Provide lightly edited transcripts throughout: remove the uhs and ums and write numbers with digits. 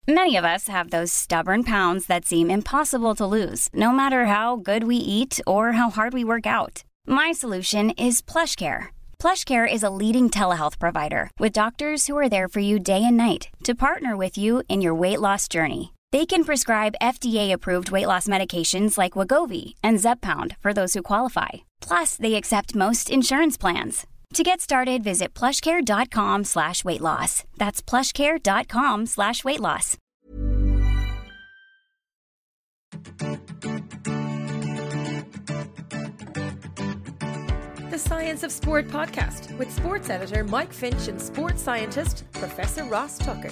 Many of us have those stubborn pounds that seem impossible to lose, no matter how good we eat or how hard we work out. My solution is PlushCare. PlushCare is a leading telehealth provider with doctors who are there for you day and night to partner with you in your weight loss journey. They can prescribe FDA-approved weight loss medications like Wegovy and Zepbound for those who qualify. Plus, they accept most insurance plans. To get started, visit plushcare.com/weightloss. That's plushcare.com/weightloss. The Science of Sport podcast with sports editor Mike Finch and sports scientist Professor Ross Tucker.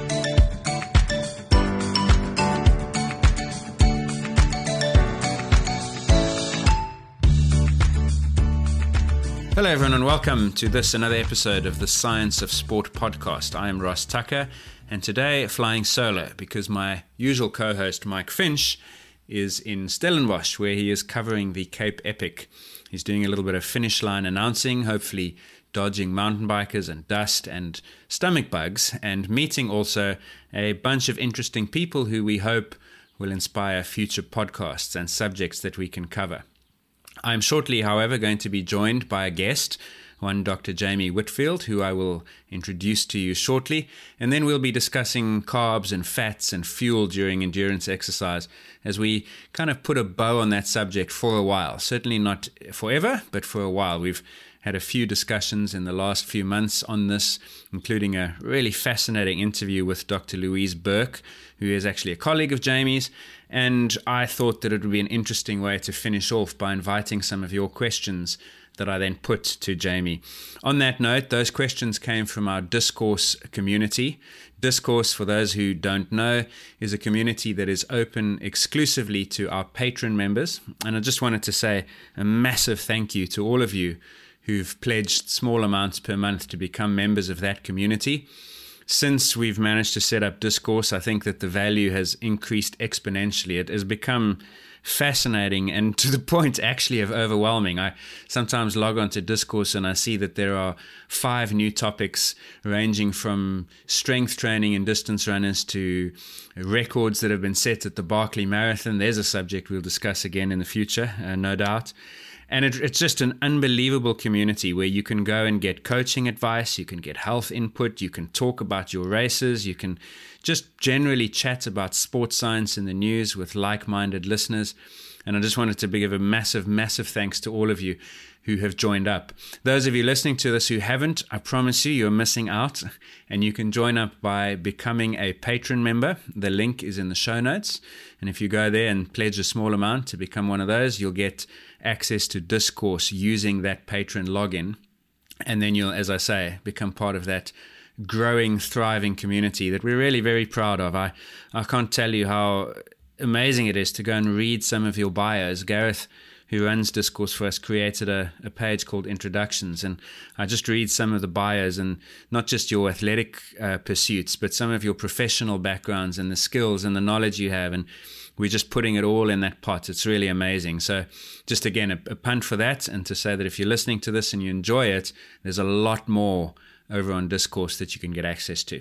Hello everyone and welcome to another episode of the Science of Sport podcast. I am Ross Tucker and today flying solo because my usual co-host Mike Finch is in Stellenbosch where he is covering the Cape Epic. He's doing a little bit of finish line announcing, hopefully dodging mountain bikers and dust and stomach bugs, and meeting also a bunch of interesting people who we hope will inspire future podcasts and subjects that we can cover. I'm shortly, however, going to be joined by a guest, one Dr. Jamie Whitfield, who I will introduce to you shortly, and then we'll be discussing carbs and fats and fuel during endurance exercise as we kind of put a bow on that subject for a while. Certainly not forever, but for a while. We've had a few discussions in the last few months on this, including a really fascinating interview with Dr. Louise Burke, who is actually a colleague of Jamie's, and I thought that it would be an interesting way to finish off by inviting some of your questions that I then put to Jamie. On that note, those questions came from our Discourse community. Discourse, for those who don't know, is a community that is open exclusively to our patron members, and I just wanted to say a massive thank you to all of you who've pledged small amounts per month to become members of that community. Since we've managed to set up Discourse, I think that the value has increased exponentially. It has become fascinating and to the point actually of overwhelming. I sometimes log on to Discourse and I see that there are 5 new topics ranging from strength training and distance runners to records that have been set at the Barkley Marathon. There's a subject we'll discuss again in the future, no doubt. And it's just an unbelievable community where you can go and get coaching advice, you can get health input, you can talk about your races, you can just generally chat about sports science in the news with like-minded listeners. And I just wanted to give a massive, massive thanks to all of you who have joined up. Those of you listening to this who haven't, I promise you, you're missing out. And you can join up by becoming a patron member. The link is in the show notes. And if you go there and pledge a small amount to become one of those, you'll get access to Discourse using that patron login. And then you'll, as I say, become part of that growing, thriving community that we're really very proud of. I can't tell you how amazing it is to go and read some of your bios. Gareth, who runs Discourse for us, created a page called Introductions, and I just read some of the bios, and not just your athletic pursuits, but some of your professional backgrounds and the skills and the knowledge you have, and we're just putting it all in that pot. It's really amazing. So just again, a punt for that, and to say that if you're listening to this and you enjoy it, there's a lot more over on Discourse that you can get access to.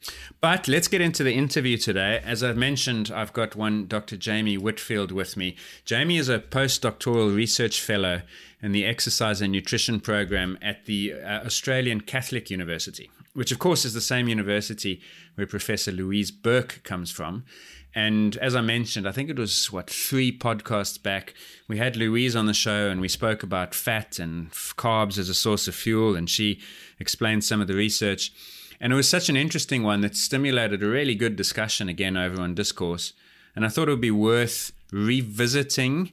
But let's get into the interview today. As I mentioned, I've got one Dr. Jamie Whitfield with me. Jamie is a postdoctoral research fellow in the exercise and nutrition program at the Australian Catholic University, which of course is the same university where Professor Louise Burke comes from. And as I mentioned, I think it was, 3 podcasts back, we had Louise on the show and we spoke about fat and carbs as a source of fuel, and she explained some of the research. And it was such an interesting one that stimulated a really good discussion again over on Discourse. And I thought it would be worth revisiting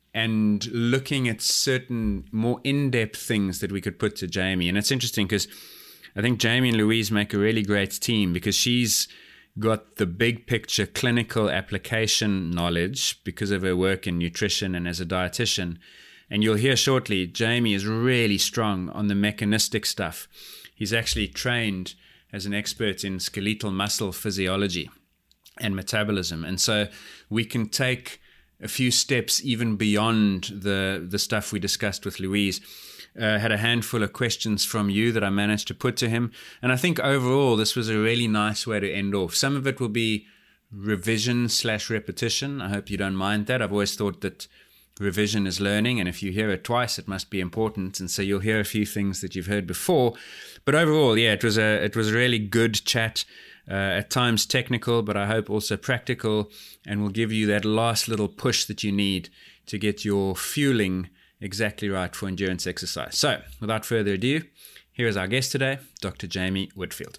and looking at certain more in-depth things that we could put to Jamie. And it's interesting because I think Jamie and Louise make a really great team because she's got the big picture clinical application knowledge because of her work in nutrition and as a dietitian. And you'll hear shortly, Jamie is really strong on the mechanistic stuff. He's actually trained as an expert in skeletal muscle physiology and metabolism. And so we can take a few steps even beyond the stuff we discussed with Louise. had a handful of questions from you that I managed to put to him. And I think overall, this was a really nice way to end off. Some of it will be revision/repetition. I hope you don't mind that. I've always thought that revision is learning, and if you hear it twice, it must be important. And so you'll hear a few things that you've heard before. But overall, yeah, it was a really good chat. At times technical, but I hope also practical, and will give you that last little push that you need to get your fueling exactly right for endurance exercise. So, without further ado, here is our guest today, Dr. Jamie Whitfield.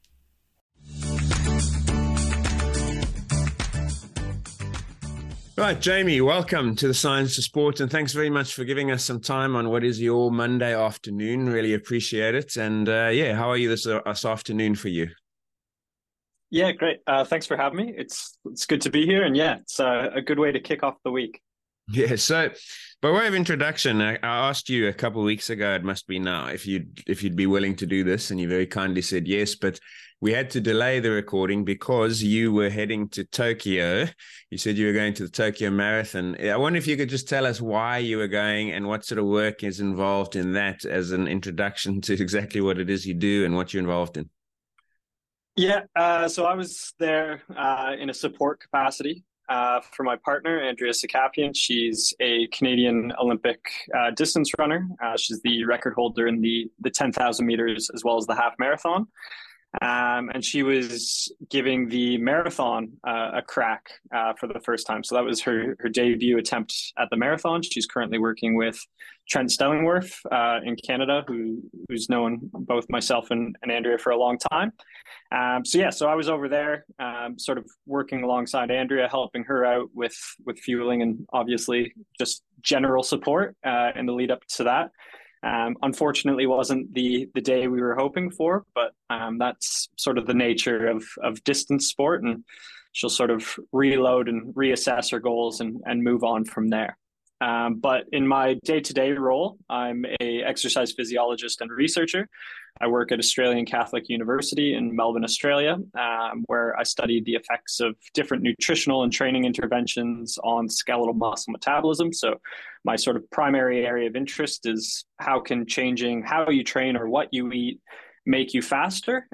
Right, Jamie, welcome to the Science of Sport, and thanks very much for giving us some time on what is your Monday afternoon. Really appreciate it. And how are you this afternoon for you? Yeah, great. Thanks for having me. It's good to be here, and yeah, it's a good way to kick off the week. Yeah. So, by way of introduction, I asked you a couple of weeks ago, it must be now, if you'd be willing to do this, and you very kindly said yes. But we had to delay the recording because you were heading to Tokyo. You said you were going to the Tokyo Marathon. I wonder if you could just tell us why you were going and what sort of work is involved in that, as an introduction to exactly what it is you do and what you're involved in. Yeah, so I was there in a support capacity for my partner, Andrea Sakapian. She's a Canadian Olympic distance runner. She's the record holder in the 10,000 meters as well as the half marathon. And she was giving the marathon a crack for the first time. So that was her debut attempt at the marathon. She's currently working with Trent Stellingworth in Canada, who's known both myself and Andrea for a long time. So I was over there sort of working alongside Andrea, helping her out with fueling and obviously just general support in the lead up to that. Unfortunately, wasn't the day we were hoping for, but that's sort of the nature of distance sport, and she'll sort of reload and reassess her goals and move on from there. But in my day-to-day role, I'm a exercise physiologist and researcher. I work at Australian Catholic University in Melbourne, Australia, where I study the effects of different nutritional and training interventions on skeletal muscle metabolism. So my sort of primary area of interest is how can changing how you train or what you eat make you faster,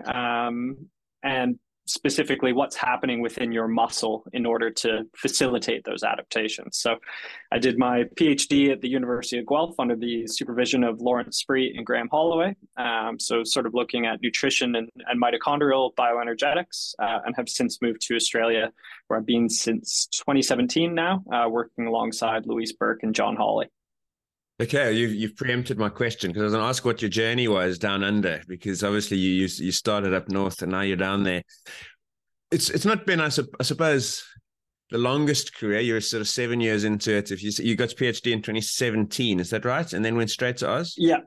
and specifically what's happening within your muscle in order to facilitate those adaptations. So I did my PhD at the University of Guelph under the supervision of Lawrence Spreet and Graham Holloway. So sort of looking at nutrition and mitochondrial bioenergetics, and have since moved to Australia, where I've been since 2017 now, working alongside Louise Burke and John Hawley. Okay, you've preempted my question, because I was going to ask what your journey was down under, because obviously you started up north and now you're down there. It's not been, I suppose, the longest career. You're sort of 7 years into it. If you got your PhD in 2017, is that right? And then went straight to Oz? Yeah.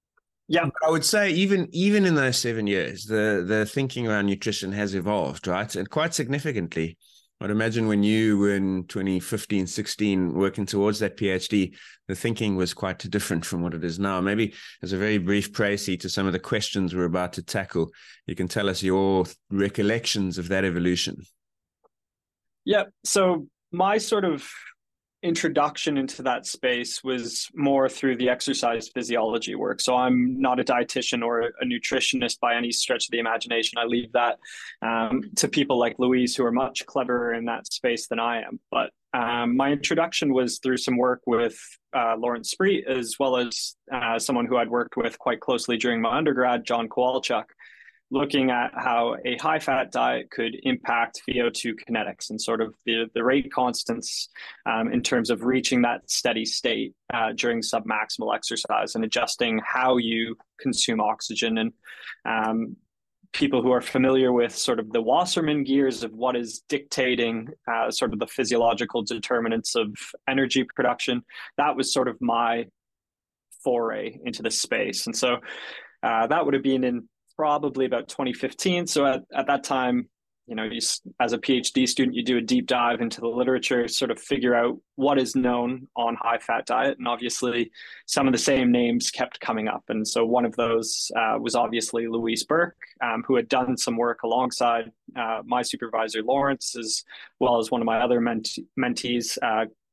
I would say even in those 7 years, the thinking around nutrition has evolved, right? And quite significantly. I'd imagine when you were in 2015, 16, working towards that PhD, the thinking was quite different from what it is now. Maybe as a very brief précis to some of the questions we're about to tackle, you can tell us your recollections of that evolution. Yeah. So my sort of introduction into that space was more through the exercise physiology work. So I'm not a dietitian or a nutritionist by any stretch of the imagination. I leave that to people like Louise, who are much cleverer in that space than I am. But my introduction was through some work with Lawrence Spreet, as well as someone who I'd worked with quite closely during my undergrad, John Kowalchuk, looking at how a high-fat diet could impact VO2 kinetics and sort of the rate constants in terms of reaching that steady state during submaximal exercise and adjusting how you consume oxygen. And people who are familiar with sort of the Wasserman gears of what is dictating sort of the physiological determinants of energy production, that was sort of my foray into the space. And so that would have been in probably about 2015. So at that time, as a PhD student, you do a deep dive into the literature, sort of figure out what is known on high fat diet. And obviously some of the same names kept coming up. And so one of those was obviously Louise Burke, who had done some work alongside my supervisor, Lawrence, as well as one of my other mentees,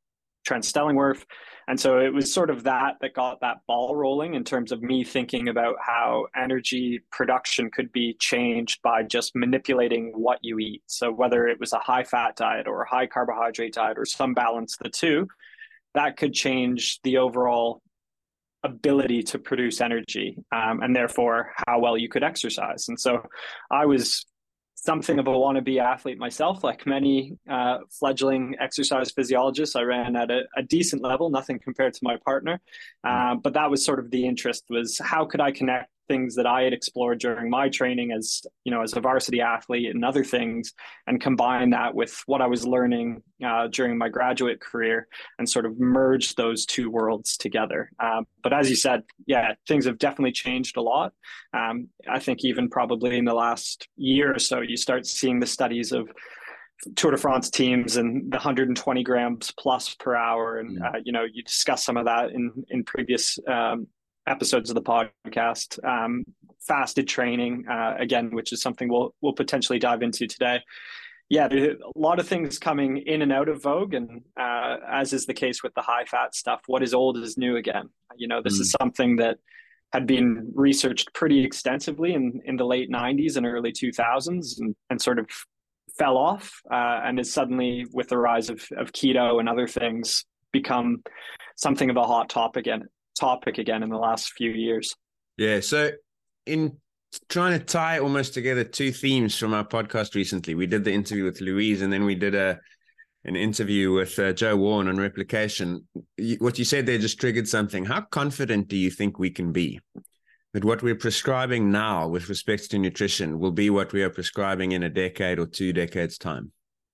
Trent Stellingwerff. And so it was sort of that got that ball rolling in terms of me thinking about how energy production could be changed by just manipulating what you eat. So whether it was a high fat diet or a high carbohydrate diet or some balance of the two, that could change the overall ability to produce energy, and therefore how well you could exercise. And so I was something of a wannabe athlete myself, like many fledgling exercise physiologists. I ran at a decent level, nothing compared to my partner. But that was sort of the interest, was how could I connect things that I had explored during my training as, as a varsity athlete and other things, and combine that with what I was learning during my graduate career and sort of merge those two worlds together. But as you said, yeah, things have definitely changed a lot. I think even probably in the last year or so, you start seeing the studies of Tour de France teams and the 120 grams plus per hour. And, you discuss some of that in previous episodes of the podcast. Fasted training, again, which is something we'll potentially dive into today. Yeah, a lot of things coming in and out of vogue, and as is the case with the high fat stuff, what is old is new again. This is something that had been researched pretty extensively in the late 90s and early 2000s, and sort of fell off, and is suddenly, with the rise of keto and other things, become something of a hot topic again in the last few years. Yeah. So in trying to tie almost together two themes from our podcast recently, we did the interview with Louise, and then we did an interview with Joe Warren on replication. What you said there just triggered something. How confident do you think we can be that what we're prescribing now with respect to nutrition will be what we are prescribing in a decade or 2 decades time?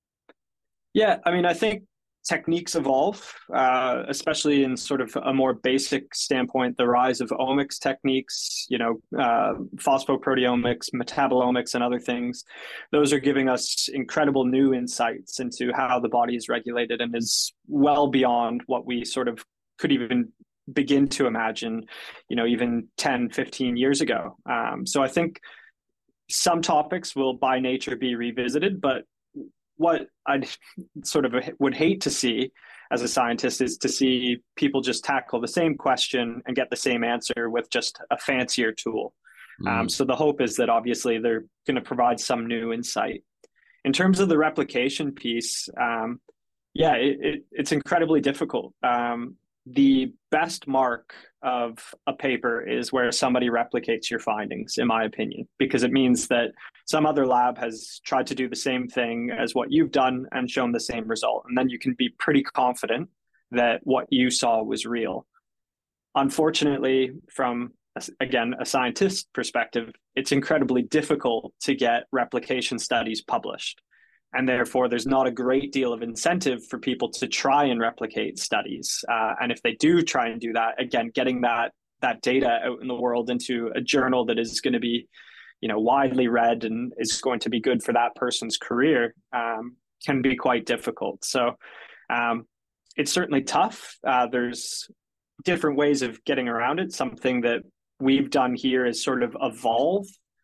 Yeah, I think techniques evolve, especially in sort of a more basic standpoint. The rise of omics techniques, phosphoproteomics, metabolomics, and other things, those are giving us incredible new insights into how the body is regulated, and is well beyond what we sort of could even begin to imagine, even 10, 15 years ago. So I think some topics will by nature be revisited, but what I sort of would hate to see as a scientist is to see people just tackle the same question and get the same answer with just a fancier tool. So the hope is that obviously they're going to provide some new insight. In terms of the replication piece, it's incredibly difficult. The best mark of a paper is where somebody replicates your findings, in my opinion, because it means that some other lab has tried to do the same thing as what you've done and shown the same result. And then you can be pretty confident that what you saw was real. Unfortunately, from, again, a scientist's perspective, it's incredibly difficult to get replication studies published. And therefore, there's not a great deal of incentive for people to try and replicate studies. And if they do try and do that, again, getting that data out in the world into a journal that is going to be, widely read and is going to be good for that person's career, can be quite difficult. So it's certainly tough. There's different ways of getting around it. Something that we've done here is sort of evolve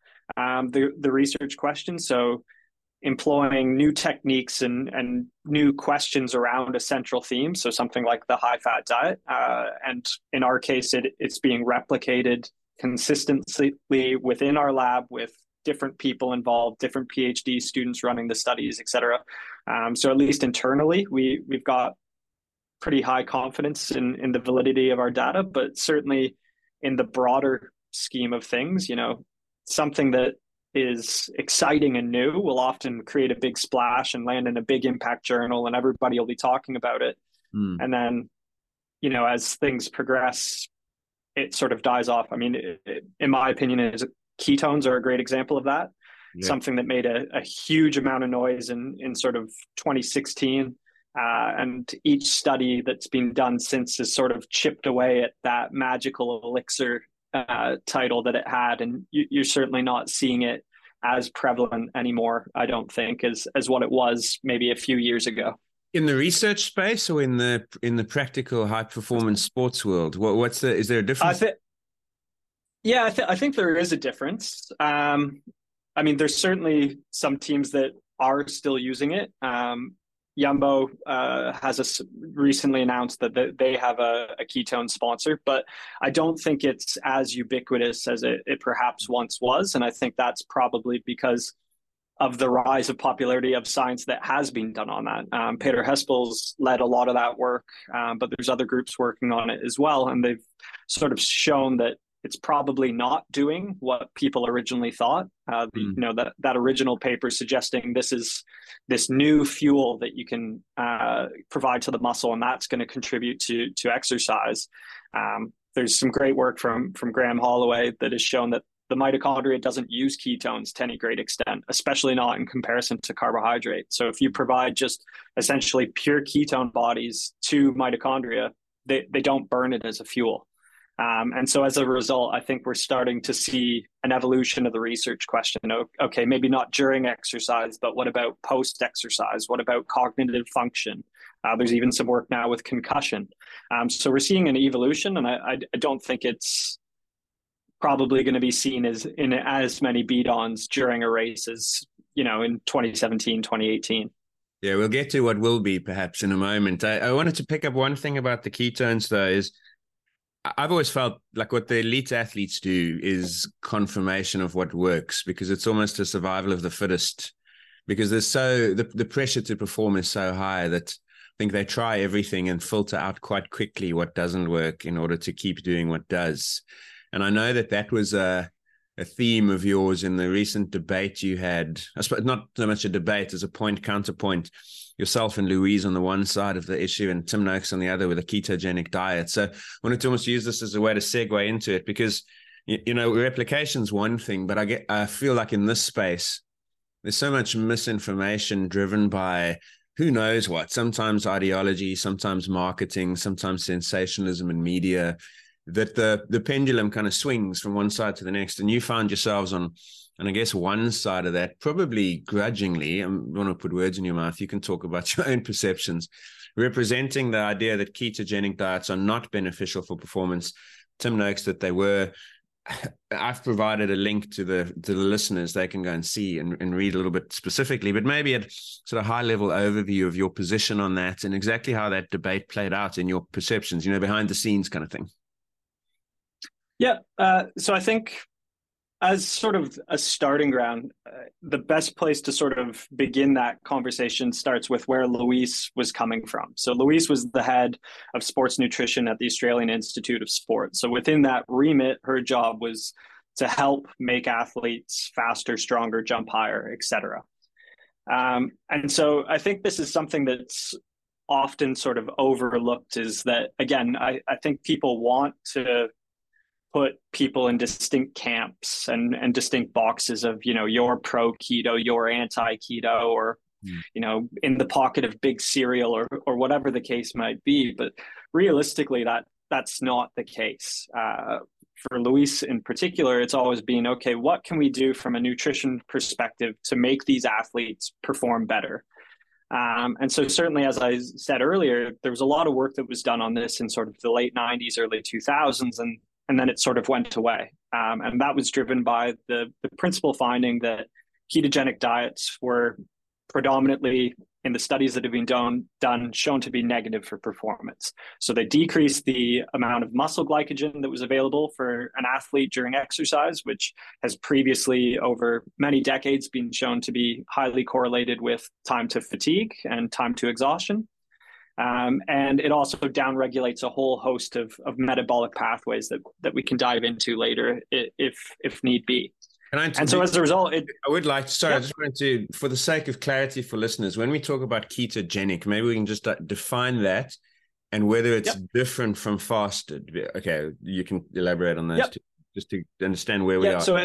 the research question. So employing new techniques and new questions around a central theme. So something like the high fat diet. And in our case, it's being replicated consistently within our lab with different people involved, different PhD students running the studies, et cetera. So at least internally, we've got pretty high confidence in the validity of our data, but certainly in the broader scheme of things, something that is exciting and new will often create a big splash and land in a big impact journal, and everybody will be talking about it. And then, as things progress, it sort of dies off. In my opinion, ketones are a great example of that. Yeah. Something that made a huge amount of noise in sort of 2016. And each study that's been done since has sort of chipped away at that magical elixir title that it had, and you're certainly not seeing it as prevalent anymore, I don't think, as what it was maybe a few years ago. In the research space or in the practical high performance sports world, is there a difference? I think there is a difference. There's certainly some teams that are still using it. Yumbo has recently announced that they have a ketone sponsor, but I don't think it's as ubiquitous as it perhaps once was. And I think that's probably because of the rise of popularity of science that has been done on that. Peter Hespel's led a lot of that work, but there's other groups working on it as well. And they've sort of shown that it's probably not doing what people originally thought. That original paper suggesting this is this new fuel that you can provide to the muscle, and that's going to contribute to exercise. There's some great work from Graham Holloway that has shown that the mitochondria doesn't use ketones to any great extent, especially not in comparison to carbohydrate. So if you provide just essentially pure ketone bodies to mitochondria, they don't burn it as a fuel. And so as a result, I think we're starting to see an evolution of the research question. Okay, maybe not during exercise, but what about post-exercise? What about cognitive function? There's even some work now with concussion. So we're seeing an evolution, and I don't think it's probably going to be seen as in as many beat-ons during a race as, in 2017, 2018. Yeah, we'll get to what will be perhaps in a moment. I wanted to pick up one thing about the ketones, though, is I've always felt like what the elite athletes do is confirmation of what works, because it's almost a survival of the fittest, because there's the pressure to perform is so high that I think they try everything and filter out quite quickly what doesn't work in order to keep doing what does. And I know that was a theme of yours in the recent debate you had. I suppose not so much a debate as a counterpoint. Yourself and Louise on the one side of the issue and Tim Noakes on the other with a ketogenic diet. So I wanted to almost use this as a way to segue into it, because, replication's one thing, but I feel like in this space, there's so much misinformation driven by who knows what, sometimes ideology, sometimes marketing, sometimes sensationalism in media, that the pendulum kind of swings from one side to the next. And you found yourselves on, and I guess one side of that, probably grudgingly, I don't want to put words in your mouth, you can talk about your own perceptions, representing the idea that ketogenic diets are not beneficial for performance. Tim Noakes that they were. I've provided a link to the listeners. They can go and see and read a little bit specifically, but maybe a sort of high level overview of your position on that and exactly how that debate played out in your perceptions, behind the scenes kind of thing. Yeah. So I think as sort of a starting ground, the best place to sort of begin that conversation starts with where Louise was coming from. So Louise was the head of sports nutrition at the Australian Institute of Sport. So within that remit, her job was to help make athletes faster, stronger, jump higher, et cetera. And so I think this is something that's often sort of overlooked, is that, again, I think people want to put people in distinct camps and distinct boxes of, you're pro keto, you're anti keto, or, in the pocket of big cereal or whatever the case might be. But realistically, that's not the case. For Louise in particular, it's always been, okay, what can we do from a nutrition perspective to make these athletes perform better? And so certainly, as I said earlier, there was a lot of work that was done on this in sort of the late 90s, early 2000s, and then it sort of went away. And that was driven by the principal finding that ketogenic diets were predominantly, in the studies that have been done, shown to be negative for performance. So they decreased the amount of muscle glycogen that was available for an athlete during exercise, which has previously, over many decades, been shown to be highly correlated with time to fatigue and time to exhaustion. And it also downregulates a whole host of metabolic pathways that we can dive into later if need be. And so as a result, I just wanted to, for the sake of clarity for listeners, when we talk about ketogenic, maybe we can just define that and whether it's different from fasted. Okay, you can elaborate on those two, just to understand where we are. So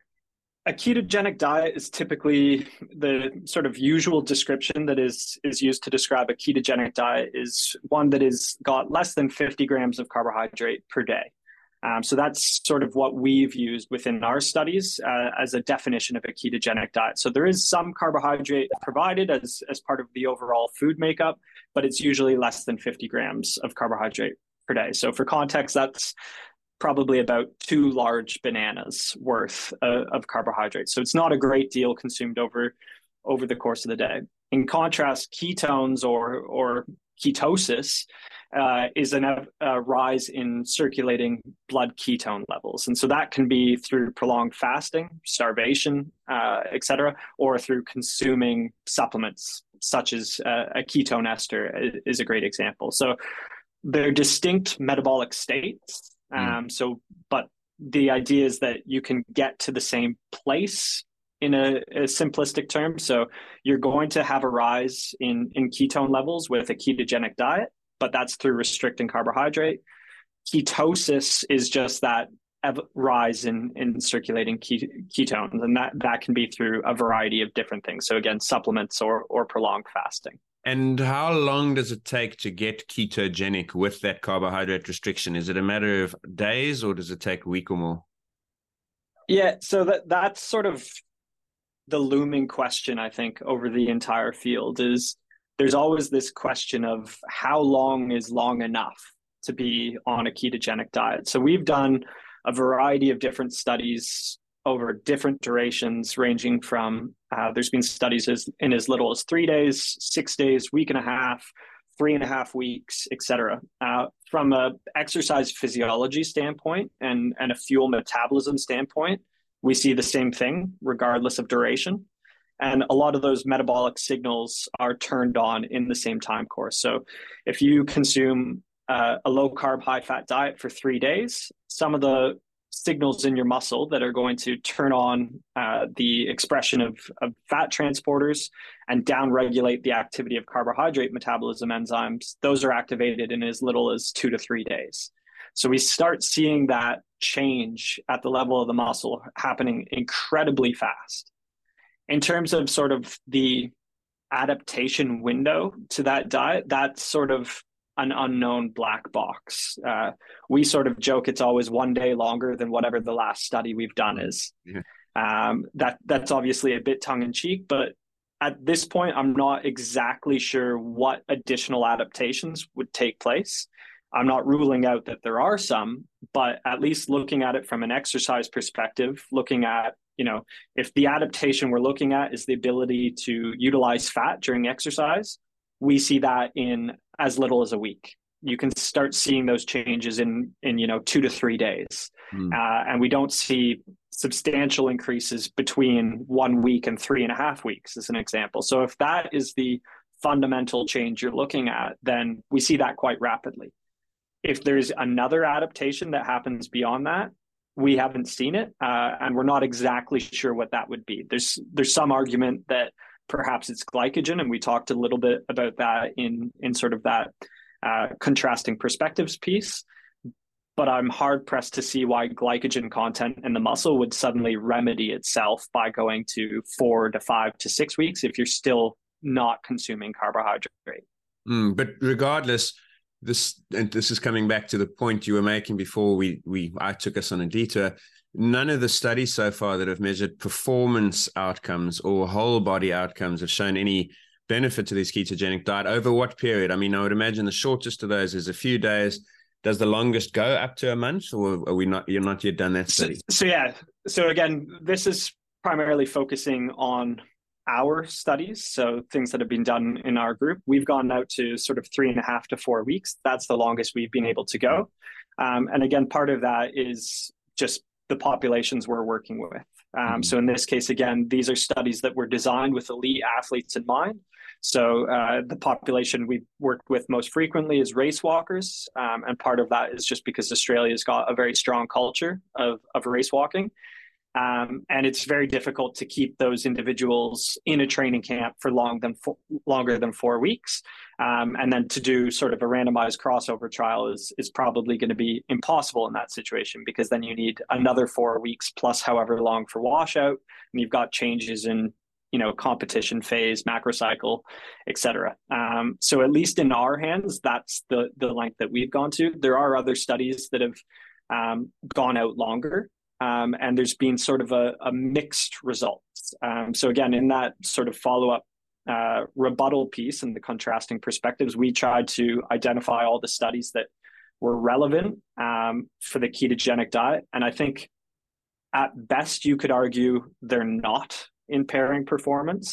a ketogenic diet is typically the sort of usual description that is used to describe a ketogenic diet is one that is got less than 50 grams of carbohydrate per day. So that's sort of what we've used within our studies as a definition of a ketogenic diet. So there is some carbohydrate provided as part of the overall food makeup, but it's usually less than 50 grams of carbohydrate per day. So for context, that's probably about 2 large bananas worth of carbohydrates. So it's not a great deal consumed over the course of the day. In contrast, ketones or ketosis is a rise in circulating blood ketone levels. And so that can be through prolonged fasting, starvation, etc., or through consuming supplements, such as a ketone ester is a great example. So they're distinct metabolic states. But the idea is that you can get to the same place in a simplistic term. So you're going to have a rise in ketone levels with a ketogenic diet, but that's through restricting carbohydrate. Ketosis is just that rise in circulating ketones, and that can be through a variety of different things. So again, supplements or prolonged fasting. And how long does it take to get ketogenic with that carbohydrate restriction? Is it a matter of days, or does it take a week or more? Yeah, so that's sort of the looming question, I think, over the entire field. Is there's always this question of how long is long enough to be on a ketogenic diet. So we've done a variety of different studies over different durations, ranging from there's been studies in as little as 3 days, 6 days, week and a half, 3.5 weeks, etc. From a exercise physiology standpoint and a fuel metabolism standpoint, we see the same thing regardless of duration. And a lot of those metabolic signals are turned on in the same time course. So if you consume a low carb, high fat diet for 3 days, some of the signals in your muscle that are going to turn on the expression of fat transporters and downregulate the activity of carbohydrate metabolism enzymes, those are activated in as little as 2 to 3 days. So we start seeing that change at the level of the muscle happening incredibly fast. In terms of sort of the adaptation window to that diet, that's sort of an unknown black box. We sort of joke it's always 1 day longer than whatever the last study we've done is. Yeah. That's obviously a bit tongue in cheek, but at this point, I'm not exactly sure what additional adaptations would take place. I'm not ruling out that there are some, but at least looking at it from an exercise perspective, looking at, if the adaptation we're looking at is the ability to utilize fat during exercise, we see that in as little as a week. You can start seeing those changes in 2 to 3 days. And we don't see substantial increases between 1 week and 3.5 weeks, as an example. So if that is the fundamental change you're looking at, then we see that quite rapidly. If there's another adaptation that happens beyond that, we haven't seen it, and we're not exactly sure what that would be. There's some argument that perhaps it's glycogen, and we talked a little bit about that in sort of that contrasting perspectives piece. But I'm hard pressed to see why glycogen content in the muscle would suddenly remedy itself by going to 4 to 5 to 6 weeks if you're still not consuming carbohydrate. But regardless, this is coming back to the point you were making before I took us on a detour. None of the studies so far that have measured performance outcomes or whole body outcomes have shown any benefit to this ketogenic diet. Over what period? I mean, I would imagine the shortest of those is a few days. Does the longest go up to a month, or you're not yet done that study? So again, this is primarily focusing on our studies, so things that have been done in our group. We've gone out to sort of 3.5 to 4 weeks. That's the longest we've been able to go. And again, part of that is just the populations we're working with. So in this case, again, these are studies that were designed with elite athletes in mind. So the population we've worked with most frequently is race walkers. And part of that is just because Australia's got a very strong culture of race walking. And it's very difficult to keep those individuals in a training camp for longer than 4 weeks. And then to do sort of a randomized crossover trial is probably going to be impossible in that situation, because then you need another 4 weeks plus however long for washout, and you've got changes in competition phase, macrocycle, et cetera. So at least in our hands, that's the length that we've gone to. There are other studies that have gone out longer. And there's been sort of a mixed results. So again, in that sort of follow-up rebuttal piece and the contrasting perspectives, we tried to identify all the studies that were relevant for the ketogenic diet. And I think at best, you could argue they're not impairing performance.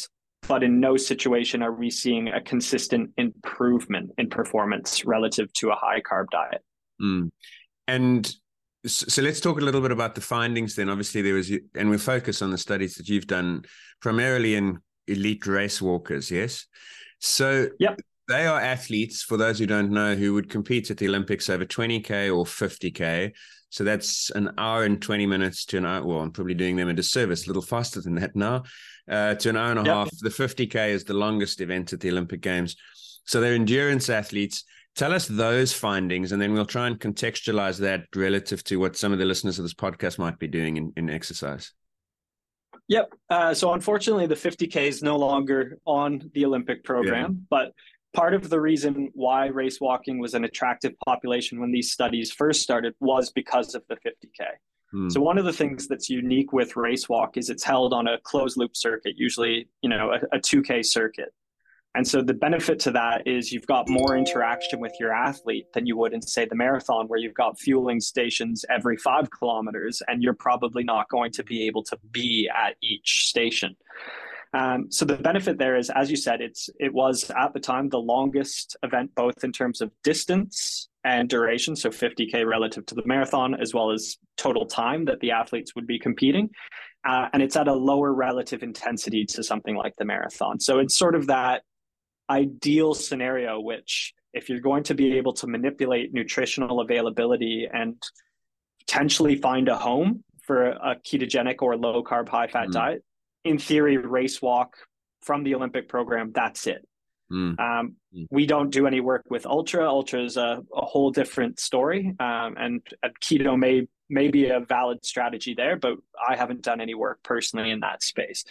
but in no situation are we seeing a consistent improvement in performance relative to a high carb diet. Mm. And so let's talk a little bit about the findings then. Obviously there was, and we'll focus on the studies that you've done primarily in elite race walkers, yes? So yep. They are athletes, for those who don't know, who would compete at the Olympics over 20K or 50K. So that's an hour and 20 minutes to an hour. Well, I'm probably doing them a disservice, a little faster than that now, to an hour and a half. The 50K is the longest event at the Olympic Games. So they're endurance athletes. Tell us those findings, and then we'll try and contextualize that relative to what some of the listeners of this podcast might be doing in exercise. Yep. So unfortunately, the 50K is no longer on the Olympic program, but part of the reason why race walking was an attractive population when these studies first started was because of the 50K. So one of the things that's unique with race walk is it's held on a closed loop circuit, usually, a 2K circuit. And so the benefit to that is you've got more interaction with your athlete than you would in, say, the marathon, where you've got fueling stations every 5 kilometers, and you're probably not going to be able to be at each station. So the benefit there is, as you said, it was at the time the longest event, both in terms of distance and duration, so 50K relative to the marathon, as well as total time that the athletes would be competing. And it's at a lower relative intensity to something like the marathon. So it's sort of that ideal scenario, which if you're going to be able to manipulate nutritional availability and potentially find a home for a ketogenic or low carb, high fat diet, in theory, race walk from the Olympic program, that's it. We don't do any work with ultra. Ultra is a whole different story. And keto may be a valid strategy there, but I haven't done any work personally in that space.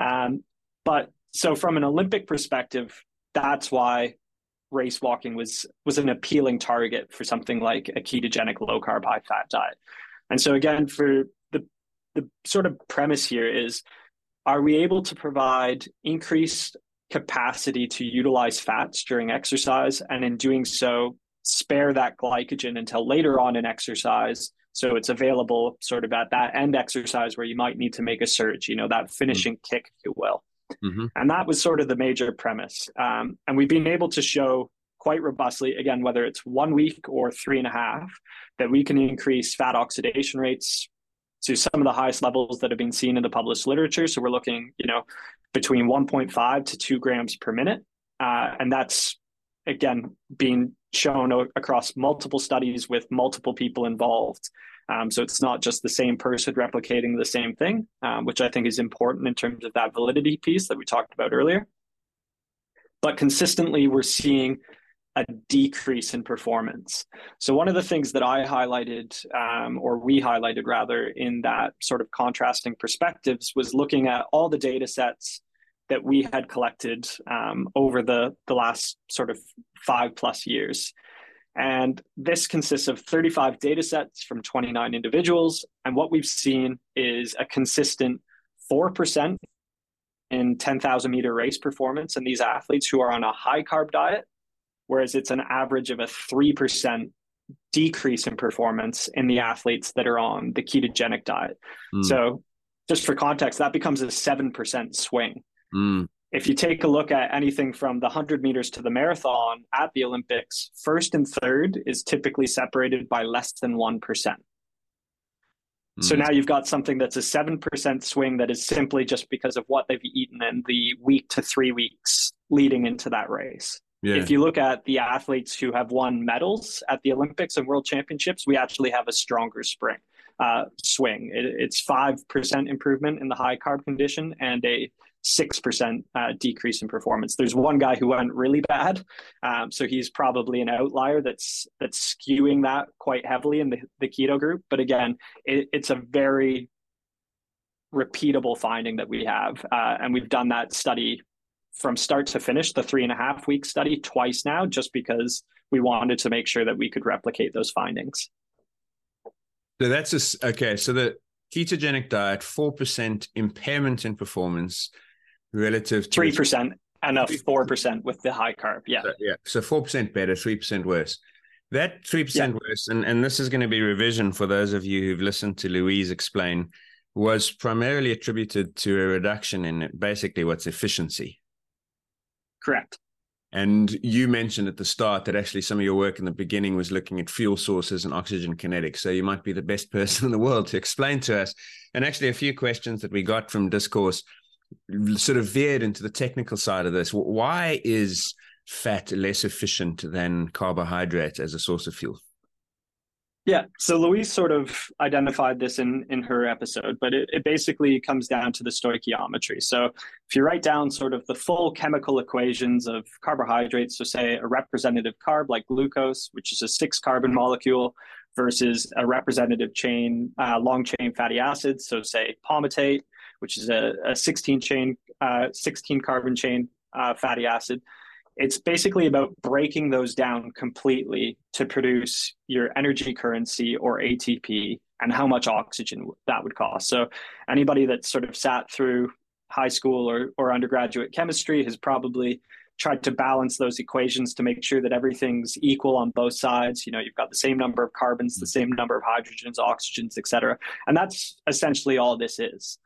But so from an Olympic perspective, that's why race walking was an appealing target for something like a ketogenic low carb, high fat diet. And so again, for the sort of premise here is, are we able to provide increased capacity to utilize fats during exercise, and in doing so, spare that glycogen until later on in exercise, so it's available sort of at that end exercise where you might need to make a surge, that finishing kick, if you will. And that was sort of the major premise. And we've been able to show quite robustly, again, whether it's 1 week or 3.5, that we can increase fat oxidation rates to some of the highest levels that have been seen in the published literature. So we're looking, between 1.5 to 2 grams per minute. And that's, again, being shown across multiple studies with multiple people involved. So it's not just the same person replicating the same thing, which I think is important in terms of that validity piece that we talked about earlier. But consistently, we're seeing a decrease in performance. So one of the things that I highlighted, or we highlighted rather, in that sort of contrasting perspectives was looking at all the data sets that we had collected over the last sort of 5+ years. And this consists of 35 data sets from 29 individuals. And what we've seen is a consistent 4% in 10,000 meter race performance in these athletes who are on a high carb diet, whereas it's an average of a 3% decrease in performance in the athletes that are on the ketogenic diet. So just for context, that becomes a 7% swing. If you take a look at anything from the 100 meters to the marathon at the Olympics, first and third is typically separated by less than 1%. So now you've got something that's a 7% swing that is simply just because of what they've eaten in the week to 3 weeks leading into that race. If you look at the athletes who have won medals at the Olympics and World Championships, we actually have a stronger swing. It's 5% improvement in the high carb condition and a 6% decrease in performance. There's one guy who went really bad, so he's probably an outlier that's skewing that quite heavily in the keto group. But again, it's a very repeatable finding that we have, and we've done that study from start to finish, the 3.5 week study, twice now, just because we wanted to make sure that we could replicate those findings. So that's okay. So the ketogenic diet, 4% impairment in performance relative to 3% and a 4% with the high carb. So 4% better, 3% worse. That 3% worse, and this is going to be revision for those of you who've listened to Louise explain, was primarily attributed to a reduction in basically what's efficiency. Correct. And you mentioned at the start that actually some of your work in the beginning was looking at fuel sources and oxygen kinetics. So you might be the best person in the world to explain to us. And actually a few questions that we got from Discourse sort of veered into the technical side of this. Why is fat less efficient than carbohydrate as a source of fuel? Yeah, so Louise sort of identified this in her episode, but it basically comes down to the stoichiometry. So if you write down sort of the full chemical equations of carbohydrates, so say a representative carb like glucose, which is a 6-carbon molecule, versus a representative chain, long chain fatty acids, so say palmitate, which is a 16 carbon chain fatty acid. It's basically about breaking those down completely to produce your energy currency, or ATP, and how much oxygen that would cost. So anybody that sort of sat through high school or undergraduate chemistry has probably tried to balance those equations to make sure that everything's equal on both sides. You know, you've got the same number of carbons, the same number of hydrogens, oxygens, et cetera. And that's essentially all this is.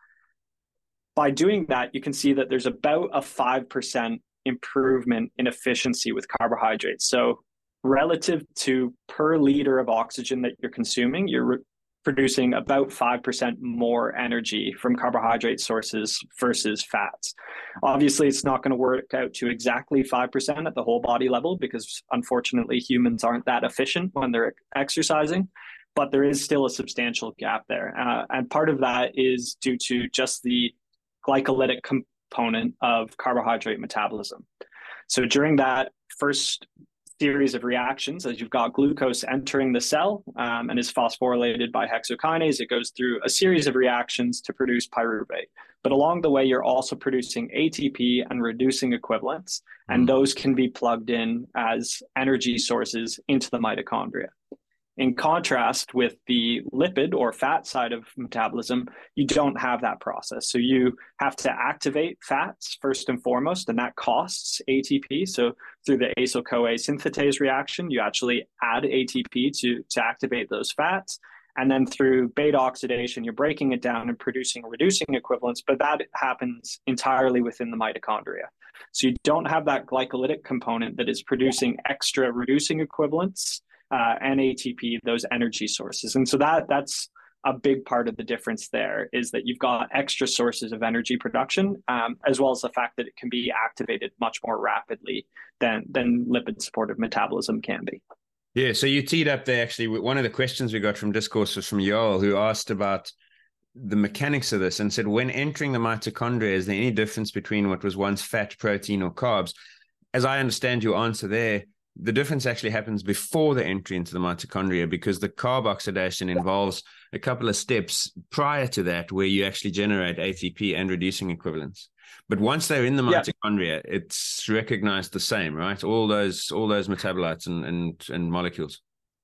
By doing that, you can see that there's about a 5% improvement in efficiency with carbohydrates. So relative to per liter of oxygen that you're consuming, you're producing about 5% more energy from carbohydrate sources versus fats. Obviously, it's not going to work out to exactly 5% at the whole body level, because unfortunately humans aren't that efficient when they're exercising, but there is still a substantial gap there. And part of that is due to just the glycolytic component of carbohydrate metabolism. So during that first series of reactions, as you've got glucose entering the cell and is phosphorylated by hexokinase, it goes through a series of reactions to produce pyruvate. But along the way, you're also producing ATP and reducing equivalents, and those can be plugged in as energy sources into the mitochondria. In contrast with the lipid or fat side of metabolism, you don't have that process. So you have to activate fats first and foremost, and that costs ATP. So through the acyl-CoA synthetase reaction, you actually add ATP to activate those fats. And then through beta oxidation, you're breaking it down and producing reducing equivalents, but that happens entirely within the mitochondria. So you don't have that glycolytic component that is producing extra reducing equivalents and ATP, those energy sources. And so that's a big part of the difference there, is that you've got extra sources of energy production, as well as the fact that it can be activated much more rapidly than lipid supportive metabolism can be. Yeah, so you teed up there actually. One of the questions we got from Discourse was from Yoel, who asked about the mechanics of this and said, when entering the mitochondria, is there any difference between what was once fat, protein, or carbs? As I understand your answer there, the difference actually happens before the entry into the mitochondria, because the carb oxidation involves a couple of steps prior to that where you actually generate ATP and reducing equivalents. But once they're in the mitochondria, it's recognized the same, right? All those metabolites and molecules.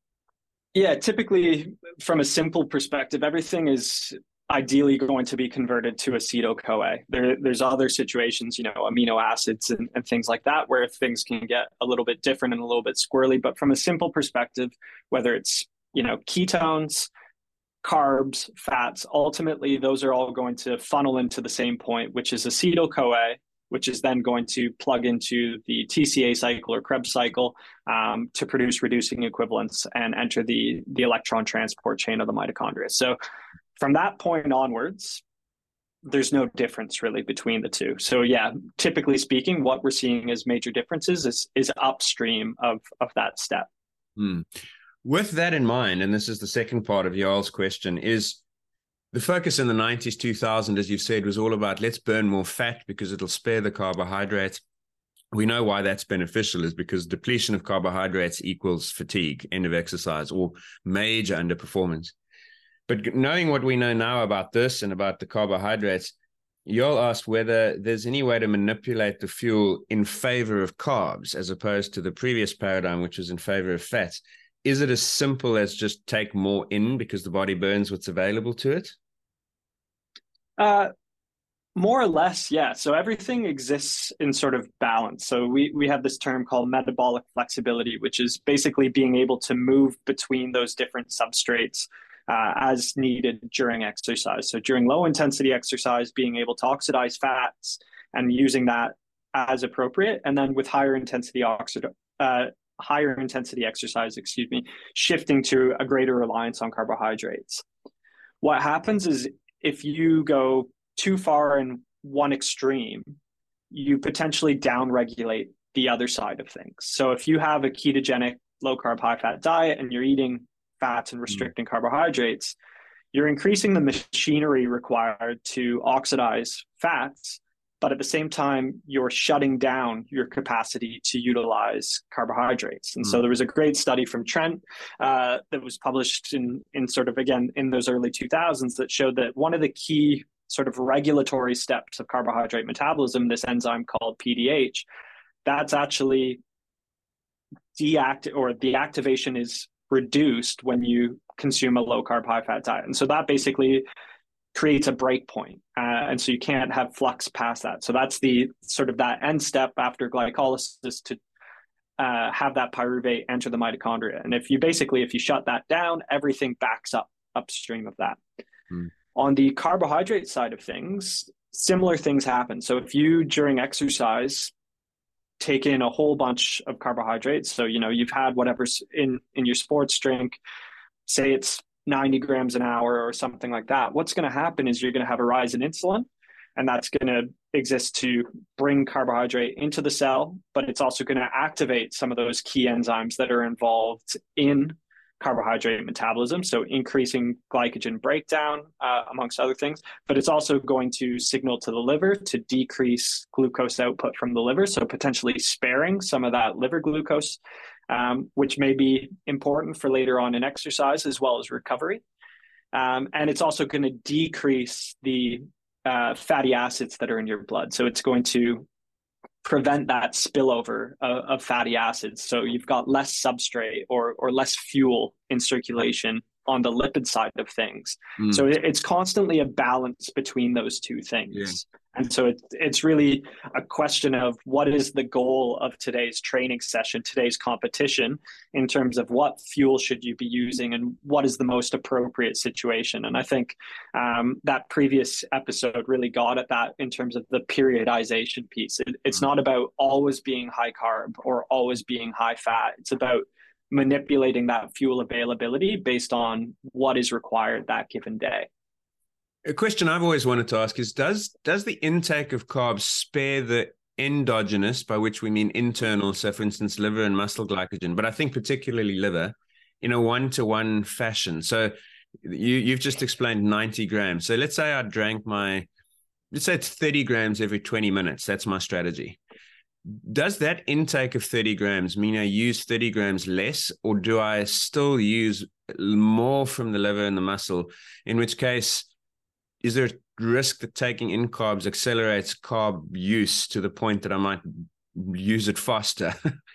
Yeah, typically from a simple perspective, everything is ideally going to be converted to acetyl-CoA. There's other situations, amino acids and things like that, where things can get a little bit different and a little bit squirrely. But from a simple perspective, whether it's, ketones, carbs, fats, ultimately, those are all going to funnel into the same point, which is acetyl-CoA, which is then going to plug into the TCA cycle or Krebs cycle to produce reducing equivalents and enter the electron transport chain of the mitochondria. So from that point onwards, there's no difference really between the two. So yeah, typically speaking, what we're seeing as major differences is upstream of that step. With that in mind, and this is the second part of Yoel's question, is the focus in the 90s, 2000, as you've said, was all about let's burn more fat because it'll spare the carbohydrates. We know why that's beneficial is because depletion of carbohydrates equals fatigue, end of exercise, or major underperformance. But knowing what we know now about this and about the carbohydrates, Yoel asked whether there's any way to manipulate the fuel in favor of carbs as opposed to the previous paradigm, which was in favor of fats. Is it as simple as just take more in because the body burns what's available to it? More or less, yeah. So everything exists in sort of balance. So we have this term called metabolic flexibility, which is basically being able to move between those different substrates as needed during exercise. So during low intensity exercise, being able to oxidize fats and using that as appropriate, and then with higher intensity exercise, shifting to a greater reliance on carbohydrates. What happens is if you go too far in one extreme, you potentially downregulate the other side of things. So if you have a ketogenic, low carb, high fat diet and you're eating fats and restricting carbohydrates, you're increasing the machinery required to oxidize fats, but at the same time, you're shutting down your capacity to utilize carbohydrates. And so there was a great study from Trent that was published in sort of, again, in those early 2000s that showed that one of the key sort of regulatory steps of carbohydrate metabolism, this enzyme called PDH, that's actually the activation is reduced when you consume a low carb, high fat diet. And so that basically creates a break point. And so you can't have flux past that. So that's the sort of that end step after glycolysis to have that pyruvate enter the mitochondria. And if you shut that down, everything backs up upstream of that. On the carbohydrate side of things, similar things happen. So if you, during exercise, take in a whole bunch of carbohydrates, so, you've had whatever's in your sports drink, say it's 90 grams an hour or something like that, what's going to happen is you're going to have a rise in insulin, and that's going to exist to bring carbohydrate into the cell, but it's also going to activate some of those key enzymes that are involved in carbohydrate metabolism, so increasing glycogen breakdown, amongst other things. But it's also going to signal to the liver to decrease glucose output from the liver, so potentially sparing some of that liver glucose, which may be important for later on in exercise as well as recovery. And it's also going to decrease the fatty acids that are in your blood. So it's going to prevent that spillover of fatty acids. So you've got less substrate or less fuel in circulation on the lipid side of things. So it's constantly a balance between those two things. Yeah. And so it's really a question of what is the goal of today's training session, today's competition, in terms of what fuel should you be using and what is the most appropriate situation. And I think that previous episode really got at that in terms of the periodization piece. It's not about always being high carb or always being high fat. It's about manipulating that fuel availability based on what is required that given day. A question I've always wanted to ask is, does the intake of carbs spare the endogenous, by which we mean internal, so for instance, liver and muscle glycogen, but I think particularly liver, in a one-to-one fashion? So you've just explained 90 grams. So let's say I drank let's say it's 30 grams every 20 minutes. That's my strategy. Does that intake of 30 grams mean I use 30 grams less, or do I still use more from the liver and the muscle? In which case, is there a risk that taking in carbs accelerates carb use to the point that I might use it faster?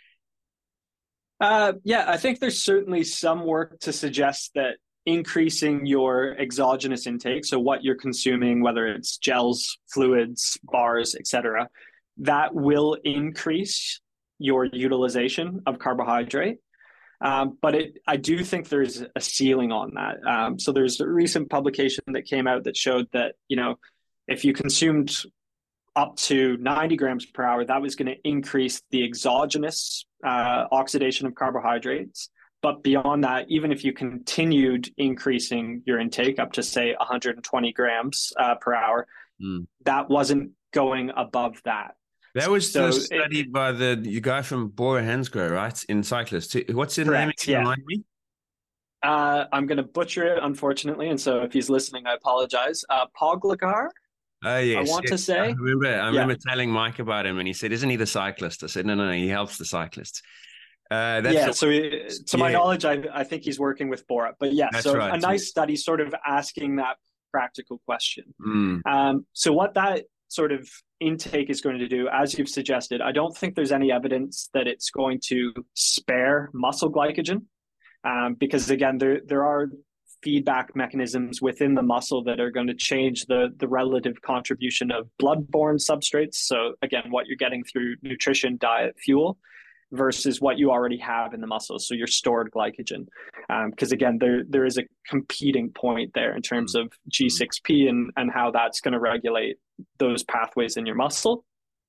Yeah, I think there's certainly some work to suggest that increasing your exogenous intake, so what you're consuming, whether it's gels, fluids, bars, etc., that will increase your utilization of carbohydrate. But I do think there's a ceiling on that. So there's a recent publication that came out that showed that, if you consumed up to 90 grams per hour, that was going to increase the exogenous oxidation of carbohydrates. But beyond that, even if you continued increasing your intake up to, say, 120 grams per hour, that wasn't going above that. That was studied by the guy from Bora Hansgrohe, right? In Cyclist. What's his name? Yeah. Remind me? I'm going to butcher it, unfortunately. And so if he's listening, I apologize. Pogačar? Yes. I want to say. I remember telling Mike about him, and he said, "Isn't he the cyclist?" I said, No, he helps the cyclists. To my knowledge, I think he's working with Bora. But yeah, so right, a nice study sort of asking that practical question. So what that sort of intake is going to do, as you've suggested, I don't think there's any evidence that it's going to spare muscle glycogen, because again, there are feedback mechanisms within the muscle that are going to change the relative contribution of blood-borne substrates. So again, what you're getting through nutrition, diet, fuel, versus what you already have in the muscle, so your stored glycogen. Because again, there is a competing point there in terms of G6P and how that's going to regulate those pathways in your muscle.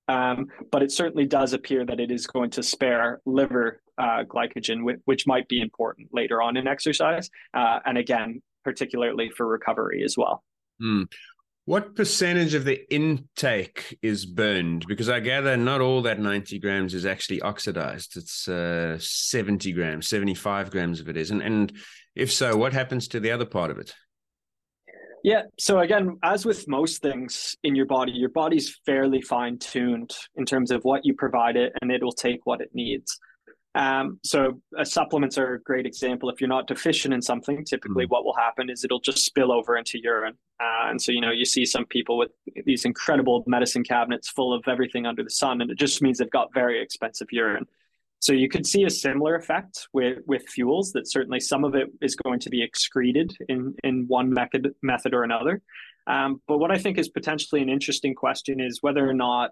but it certainly does appear that it is going to spare liver glycogen, which might be important later on in exercise. And again, particularly for recovery as well. Mm. What percentage of the intake is burned? Because I gather not all that 90 grams is actually oxidized. It's 70 grams, 75 grams of it is. And if so, what happens to the other part of it? Yeah. So again, as with most things in your body's fairly fine-tuned in terms of what you provide it, and it will take what it needs. So supplements are a great example. If you're not deficient in something, typically what will happen is it'll just spill over into urine. And so, you see some people with these incredible medicine cabinets full of everything under the sun, and it just means they've got very expensive urine. So you could see a similar effect with fuels, that certainly some of it is going to be excreted in one method or another. But what I think is potentially an interesting question is whether or not,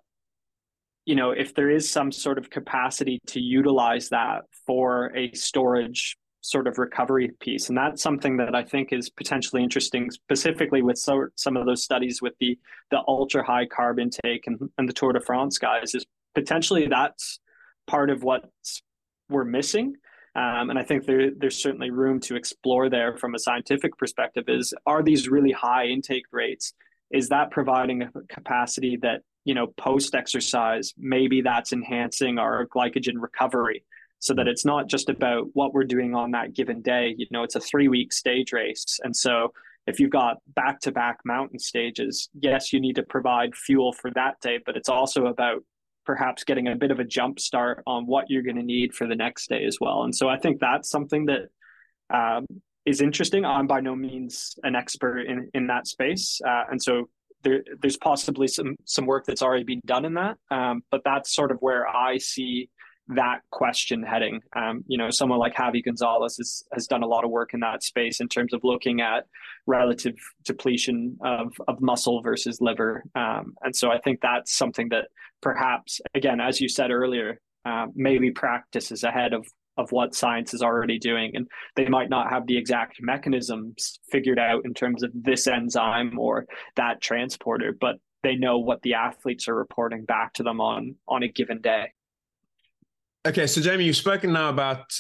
if there is some sort of capacity to utilize that for a storage sort of recovery piece. And that's something that I think is potentially interesting, specifically with some of those studies with the ultra high carb intake and the Tour de France guys, is potentially that's part of what we're missing. And I think there's certainly room to explore there from a scientific perspective. Are these really high intake rates? Is that providing a capacity that, post exercise, maybe that's enhancing our glycogen recovery, so that it's not just about what we're doing on that given day. It's a 3-week stage race. And so if you've got back-to-back mountain stages, yes, you need to provide fuel for that day, but it's also about perhaps getting a bit of a jump start on what you're going to need for the next day as well. And so I think that's something that is interesting. I'm by no means an expert in that space. And so there's possibly some work that's already been done in that. But that's sort of where I see that question heading. Someone like Javi Gonzalez has done a lot of work in that space in terms of looking at relative depletion of muscle versus liver. And so I think that's something that perhaps, again, as you said earlier, maybe practice is ahead of what science is already doing. And they might not have the exact mechanisms figured out in terms of this enzyme or that transporter, but they know what the athletes are reporting back to them on a given day. Okay, so Jamie, you've spoken now about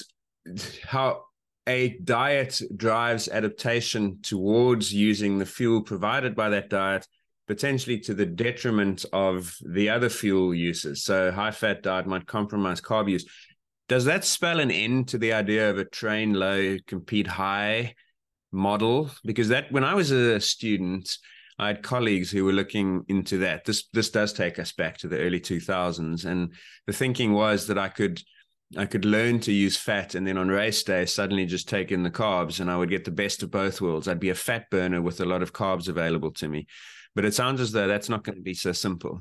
how a diet drives adaptation towards using the fuel provided by that diet, potentially to the detriment of the other fuel uses. So high-fat diet might compromise carb use. Does that spell an end to the idea of a train low, compete high model? Because that, when I was a student, I had colleagues who were looking into that. This does take us back to the early 2000s. And the thinking was that I could learn to use fat, and then on race day, suddenly just take in the carbs, and I would get the best of both worlds. I'd be a fat burner with a lot of carbs available to me. But it sounds as though that's not going to be so simple.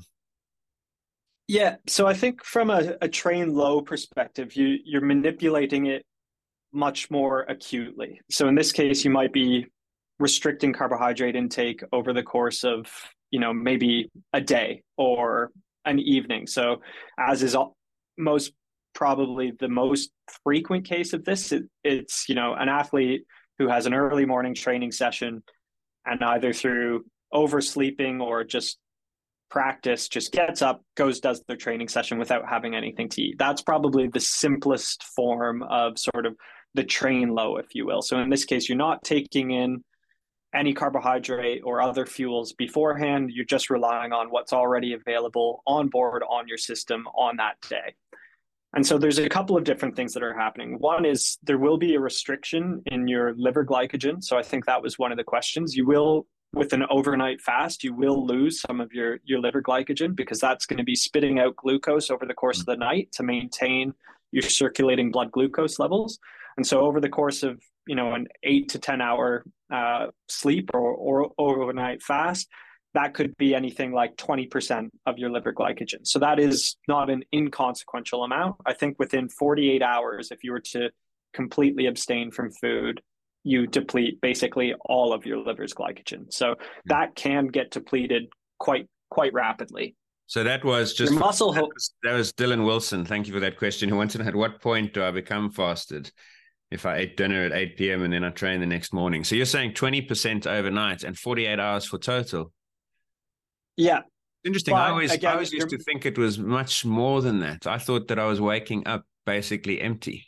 Yeah. So I think from a train low perspective, you're manipulating it much more acutely. So in this case, you might be restricting carbohydrate intake over the course of, maybe a day or an evening. So as is most probably the most frequent case of this, it's, an athlete who has an early morning training session, and either through oversleeping or just practice, just gets up, does their training session without having anything to eat. That's probably the simplest form of sort of the train low, if you will. So in this case, you're not taking in any carbohydrate or other fuels beforehand. You're just relying on what's already available on board on your system on that day. And so there's a couple of different things that are happening. One is there will be a restriction in your liver glycogen. So I think that was one of the questions. You will, with an overnight fast, you will lose some of your liver glycogen, because that's going to be spitting out glucose over the course of the night to maintain your circulating blood glucose levels. And so over the course of, an 8 to 10 hour sleep or overnight fast, that could be anything like 20% of your liver glycogen. So that is not an inconsequential amount. I think within 48 hours, if you were to completely abstain from food, you deplete basically all of your liver's glycogen. So that can get depleted quite rapidly. So that was just your muscle. That was Dylan Wilson. Thank you for that question. Who wanted to know, at what point do I become fasted if I ate dinner at 8 p.m. and then I train the next morning? So you're saying 20% overnight and 48 hours for total? Yeah. Interesting. But I again, always used to think it was much more than that. I thought that I was waking up basically empty.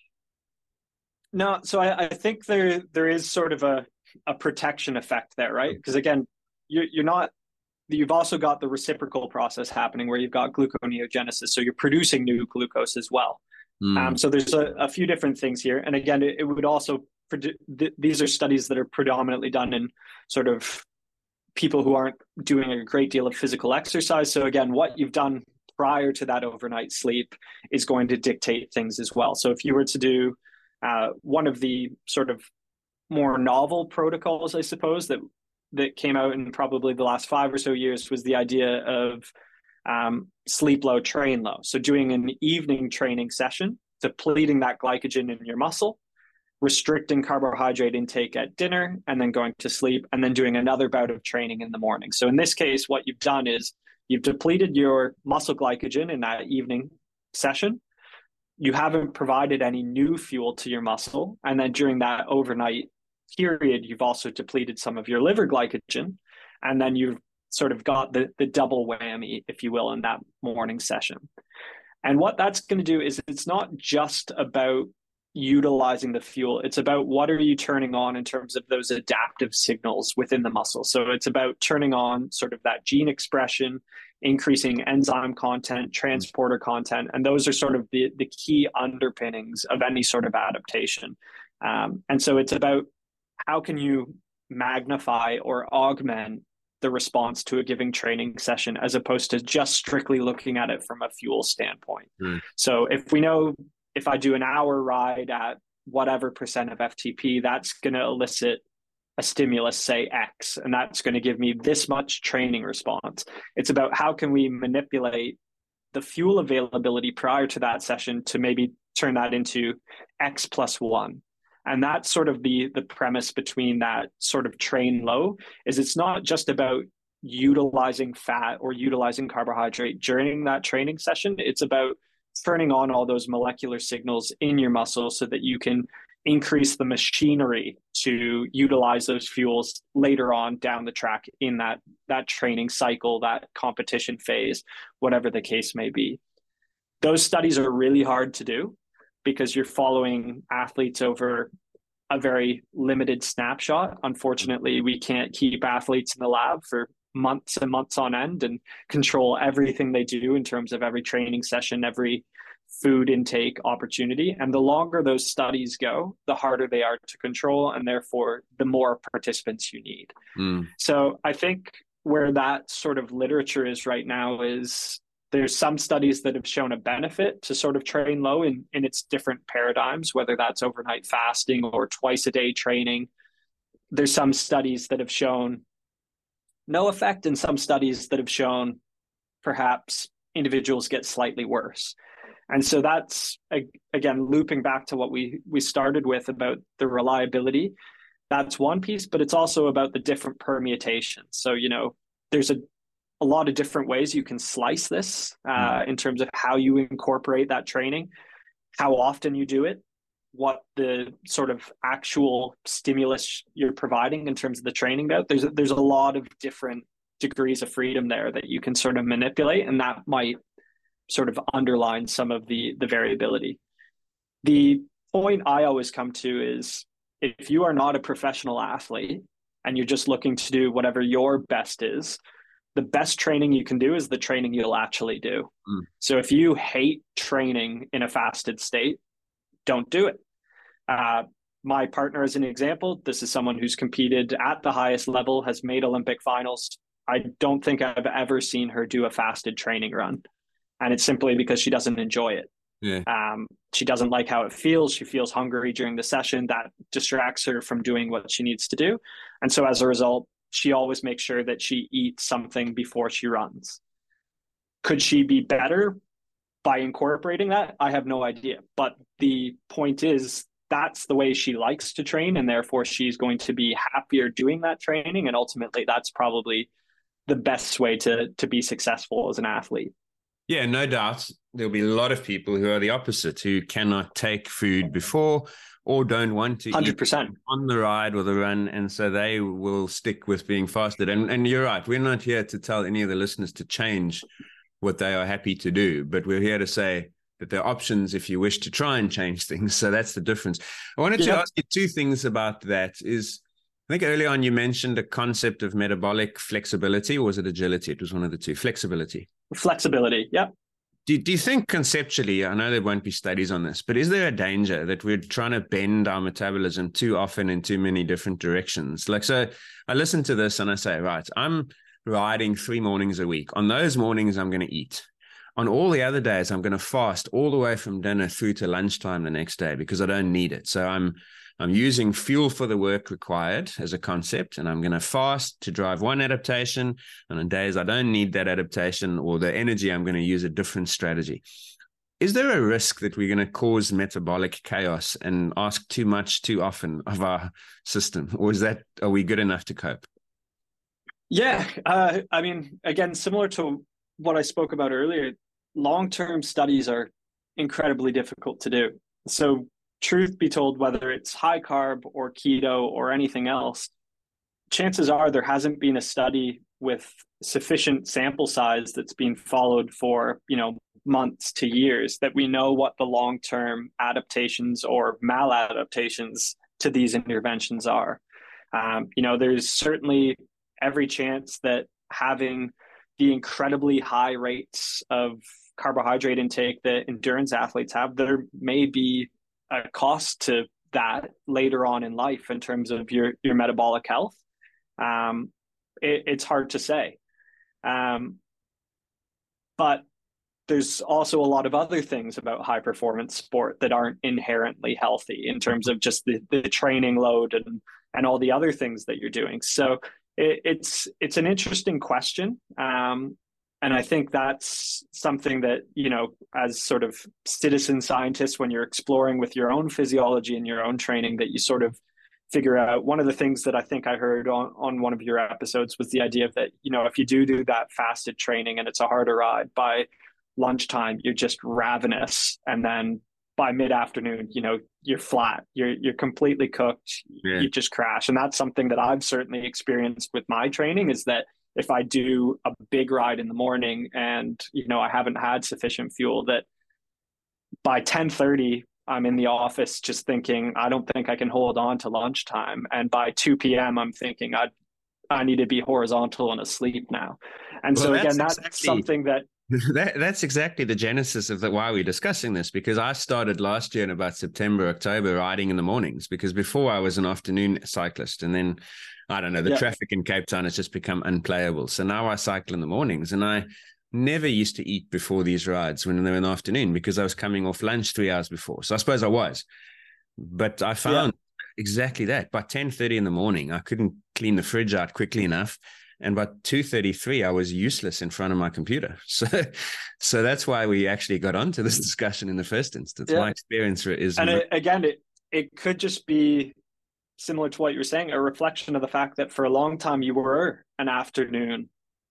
no, so I think there is sort of a protection effect there, right? Because again, you're not, you've also got the reciprocal process happening where you've got gluconeogenesis, so you're producing new glucose as well. So there's a few different things here, and again, it would also these are studies that are predominantly done in sort of people who aren't doing a great deal of physical exercise. So again, what you've done prior to that overnight sleep is going to dictate things as well. So if you were to do one of the sort of more novel protocols, I suppose, that came out in probably the last 5 or so years was the idea of sleep low, train low. So doing an evening training session, depleting that glycogen in your muscle, restricting carbohydrate intake at dinner, and then going to sleep, and then doing another bout of training in the morning. So in this case, what you've done is you've depleted your muscle glycogen in that evening session. You haven't provided any new fuel to your muscle. And then during that overnight period, you've also depleted some of your liver glycogen. And then you've sort of got the double whammy, if you will, in that morning session. And what that's going to do is it's not just about utilizing the fuel. It's about what are you turning on in terms of those adaptive signals within the muscle. So it's about turning on sort of that gene expression, increasing enzyme content, transporter content, and those are sort of the key underpinnings of any sort of adaptation. And so it's about how can you magnify or augment the response to a given training session as opposed to just strictly looking at it from a fuel standpoint. So if we know if I do an hour ride at whatever percent of FTP, that's going to elicit a stimulus, say X, and that's going to give me this much training response. It's about how can we manipulate the fuel availability prior to that session to maybe turn that into X plus 1. And that's sort of the premise between that sort of train low is it's not just about utilizing fat or utilizing carbohydrate during that training session. It's about turning on all those molecular signals in your muscle so that you can increase the machinery to utilize those fuels later on down the track in that training cycle, that competition phase, whatever the case may be. Those studies are really hard to do because you're following athletes over a very limited snapshot. Unfortunately, we can't keep athletes in the lab for months and months on end and control everything they do in terms of every training session, every food intake opportunity. And the longer those studies go, the harder they are to control, and therefore the more participants you need. So I think where that sort of literature is right now is there's some studies that have shown a benefit to sort of train low in its different paradigms, whether that's overnight fasting or twice a day training. There's some studies that have shown no effect, and some studies that have shown perhaps individuals get slightly worse. And so that's, again, looping back to what we started with about the reliability. That's one piece, but it's also about the different permutations. So, there's a lot of different ways you can slice this in terms of how you incorporate that training, how often you do it, what the sort of actual stimulus you're providing in terms of the training bout. There's a lot of different degrees of freedom there that you can sort of manipulate, and that might sort of underline some of the variability. The point I always come to is if you are not a professional athlete and you're just looking to do whatever your best is, the best training you can do is the training you'll actually do. So if you hate training in a fasted state, don't do it. My partner, as an example, this is someone who's competed at the highest level, has made Olympic finals. I don't think I've ever seen her do a fasted training run. And it's simply because she doesn't enjoy it. She doesn't like how it feels. She feels hungry during the session. That distracts her from doing what she needs to do. And so as a result, she always makes sure that she eats something before she runs. Could she be better by incorporating that? I have no idea. But the point is, that's the way she likes to train, and therefore she's going to be happier doing that training. And ultimately, that's probably the best way to be successful as an athlete. Yeah, no doubt. there'll be a lot of people who are the opposite, who cannot take food before or don't want to 100%. eat on the ride or the run, and so they will stick with being fasted. And you're right, we're not here to tell any of the listeners to change what they are happy to do, but we're here to say that there are options if you wish to try and change things. So that's the difference. I wanted to ask you two things about that. I think earlier on you mentioned a concept of metabolic flexibility, or was it agility? It was one of the two. Flexibility. Flexibility, yeah. Do you think conceptually, I know there won't be studies on this, but is there a danger that we're trying to bend our metabolism too often in too many different directions? Like, so I listen to this and I say, right, I'm riding 3 mornings a week. On those mornings, I'm going to eat. On all the other days, I'm going to fast all the way from dinner through to lunchtime the next day because I don't need it. So I'm using fuel for the work required as a concept, and I'm going to fast to drive one adaptation. And on days I don't need that adaptation or the energy, I'm going to use a different strategy. Is there a risk that we're going to cause metabolic chaos and ask too much too often of our system? Or are we good enough to cope? Yeah. I mean, again, similar to what I spoke about earlier, long-term studies are incredibly difficult to do. So truth be told, whether it's high carb or keto or anything else, chances are there hasn't been a study with sufficient sample size that's been followed for, months to years that we know what the long-term adaptations or maladaptations to these interventions are. There's certainly every chance that having the incredibly high rates of carbohydrate intake that endurance athletes have, there may be a cost to that later on in life in terms of your metabolic health. It's hard to say. But there's also a lot of other things about high performance sport that aren't inherently healthy in terms of just the training load and all the other things that you're doing. So it's an interesting question. And I think that's something that, as sort of citizen scientists, when you're exploring with your own physiology and your own training, that you sort of figure out. One of the things that I think I heard on one of your episodes was the idea of that, if you do that fasted training and it's a harder ride, by lunchtime, you're just ravenous. And then by mid-afternoon, you're flat, you're completely cooked, you just crash. And that's something that I've certainly experienced with my training, is that if I do a big ride in the morning and, I haven't had sufficient fuel, that by 10:30, I'm in the office just thinking, I don't think I can hold on to lunchtime. And by 2 p.m., I'm thinking I need to be horizontal and asleep now. And so again, that's something that that's exactly the genesis of why we're discussing this, because I started last year in about September, October, riding in the mornings, because before I was an afternoon cyclist, and then I don't know, the traffic in Cape Town has just become unplayable. So now I cycle in the mornings, and I never used to eat before these rides when they were in the afternoon because I was coming off lunch 3 hours before. So I suppose I was, but I found exactly that. By 10:30 in the morning, I couldn't clean the fridge out quickly enough. And by 2:33, I was useless in front of my computer. So that's why we actually got onto this discussion in the first instance. My experience is... And it could just be similar to what you were saying, a reflection of the fact that for a long time you were an afternoon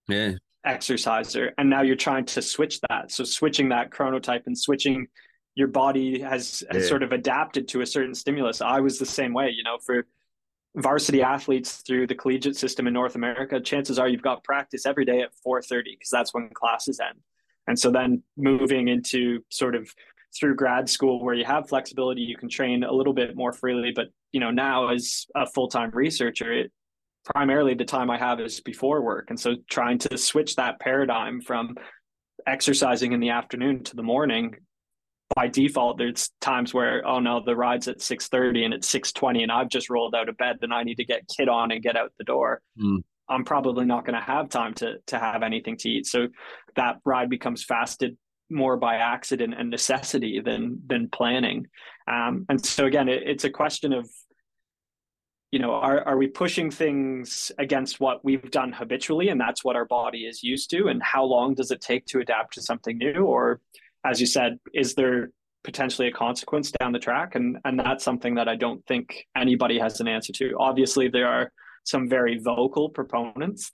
exerciser, and now you're trying to switch that. So switching that chronotype and switching your body has sort of adapted to a certain stimulus. I was the same way, for varsity athletes through the collegiate system in North America, chances are you've got practice every day at 4:30 because that's when classes end. And so then moving into sort of through grad school where you have flexibility, you can train a little bit more freely. But, now as a full-time researcher, primarily the time I have is before work. And so trying to switch that paradigm from exercising in the afternoon to the morning, by default, there's times where, oh no, the ride's at 6:30 and it's 6:20 and I've just rolled out of bed and I need to get kit on and get out the door. I'm probably not going to have time to have anything to eat. So that ride becomes fasted more by accident and necessity than planning. And so again, it's a question of, are we pushing things against what we've done habitually and that's what our body is used to? And how long does it take to adapt to something new? Or, as you said, is there potentially a consequence down the track? And that's something that I don't think anybody has an answer to. Obviously, there are some very vocal proponents that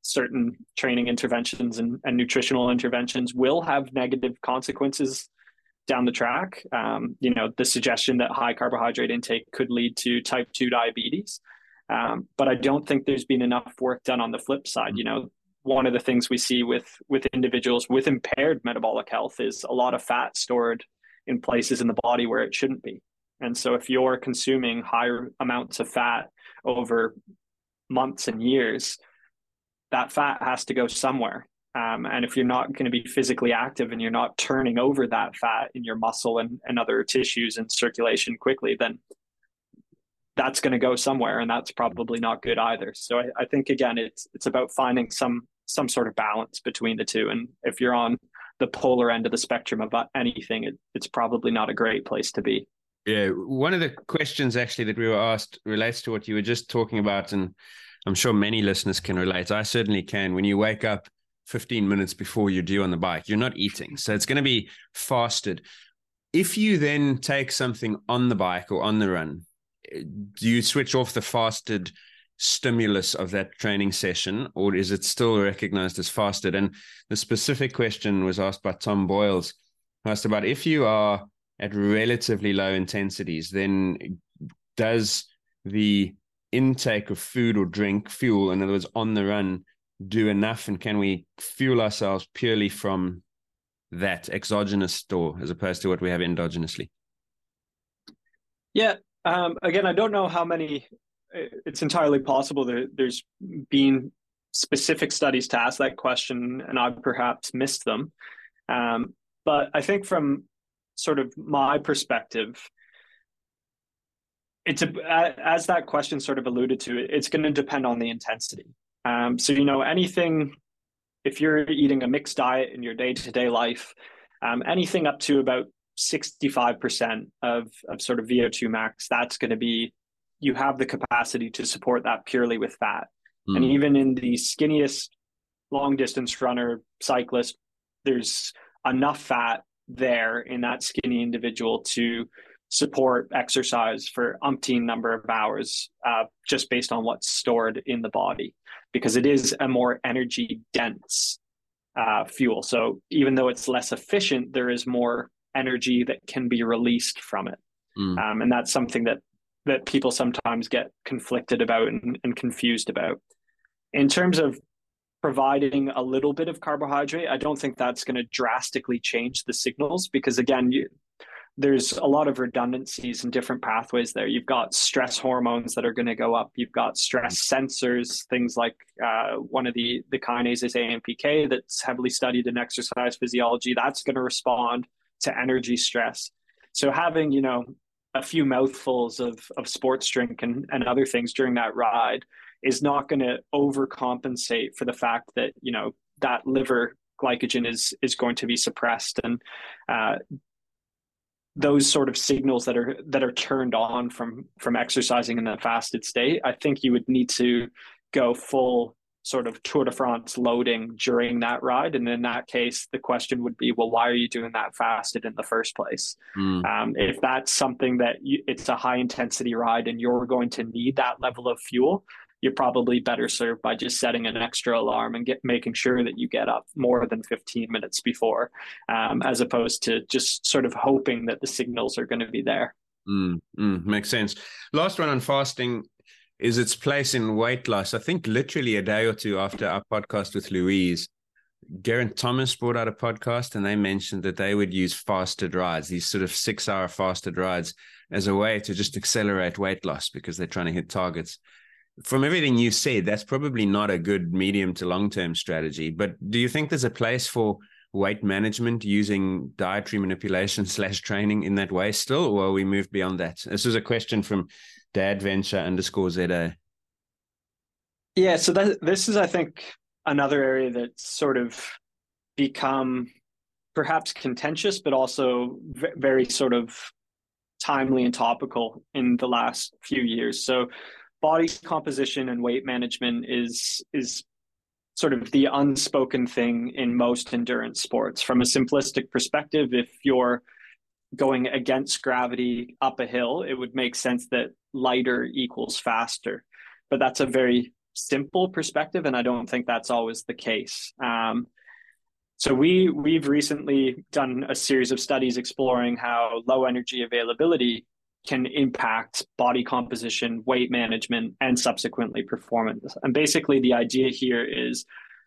certain training interventions and nutritional interventions will have negative consequences down the track. The suggestion that high carbohydrate intake could lead to type 2 diabetes. But I don't think there's been enough work done on the flip side. One of the things we see with individuals with impaired metabolic health is a lot of fat stored in places in the body where it shouldn't be. And so if you're consuming higher amounts of fat over months and years, that fat has to go somewhere. And if you're not going to be physically active and you're not turning over that fat in your muscle and other tissues and circulation quickly, then that's going to go somewhere, and that's probably not good either. So I think, again, it's about finding some sort of balance between the two. And if you're on the polar end of the spectrum of anything, it's probably not a great place to be. Yeah, one of the questions actually that we were asked relates to what you were just talking about, and I'm sure many listeners can relate. I certainly can. When you wake up 15 minutes before you're due on the bike, you're not eating, so it's going to be fasted. If you then take something on the bike or on the run, do you switch off the fasted stimulus of that training session, or is it still recognized as fasted? And the specific question was asked by Tom Boyles, asked about if you are at relatively low intensities, then does the intake of food or drink, fuel, in other words, on the run, do enough? And can we fuel ourselves purely from that exogenous store as opposed to what we have endogenously? Yeah. Again, I don't know how many. It's entirely possible that there's been specific studies to ask that question, and I perhaps missed them. But I think from sort of my perspective, as that question sort of alluded to, it's going to depend on the intensity. So, anything, if you're eating a mixed diet in your day-to-day life, anything up to about 65% of sort of VO2 max, that's going to be, you have the capacity to support that purely with fat. And even in the skinniest long distance runner, cyclist, there's enough fat there in that skinny individual to support exercise for umpteen number of hours, just based on what's stored in the body, because it is a more energy dense fuel. So even though it's less efficient, there is more energy that can be released from it. And that's something that people sometimes get conflicted about and confused about. In terms of providing a little bit of carbohydrate, I don't think that's going to drastically change the signals, because again, there's a lot of redundancies and different pathways there. You've got stress hormones that are going to go up. You've got stress sensors, things like one of the kinases, AMPK, that's heavily studied in exercise physiology. That's going to respond to energy stress. So having, a few mouthfuls of sports drink and other things during that ride is not going to overcompensate for the fact that, that liver glycogen is going to be suppressed. And those sort of signals that are turned on from exercising in the fasted state, I think you would need to go full sort of Tour de France loading during that ride. And in that case, the question would be, well, why are you doing that fasted in the first place? If that's something that it's a high intensity ride and you're going to need that level of fuel, you're probably better served by just setting an extra alarm and making sure that you get up more than 15 minutes before, as opposed to just sort of hoping that the signals are going to be there. Makes sense. Last one on fasting is its place in weight loss. I think literally a day or two after our podcast with Louise, Geraint Thomas brought out a podcast, and they mentioned that they would use fasted rides, these sort of 6-hour fasted rides, as a way to just accelerate weight loss because they're trying to hit targets. From everything you said, that's probably not a good medium to long-term strategy. But do you think there's a place for weight management using dietary manipulation / training in that way still, or we move beyond that? This is a question from dadventure_ZA. Yeah, so this is, I think, another area that's sort of become perhaps contentious, but also very sort of timely and topical in the last few years. So body composition and weight management is sort of the unspoken thing in most endurance sports. From a simplistic perspective, if you're going against gravity up a hill, it would make sense that lighter equals faster. But that's a very simple perspective, and I don't think that's always the case. So we've recently done a series of studies exploring how low energy availability can impact body composition, weight management, and subsequently performance. And basically, the idea here is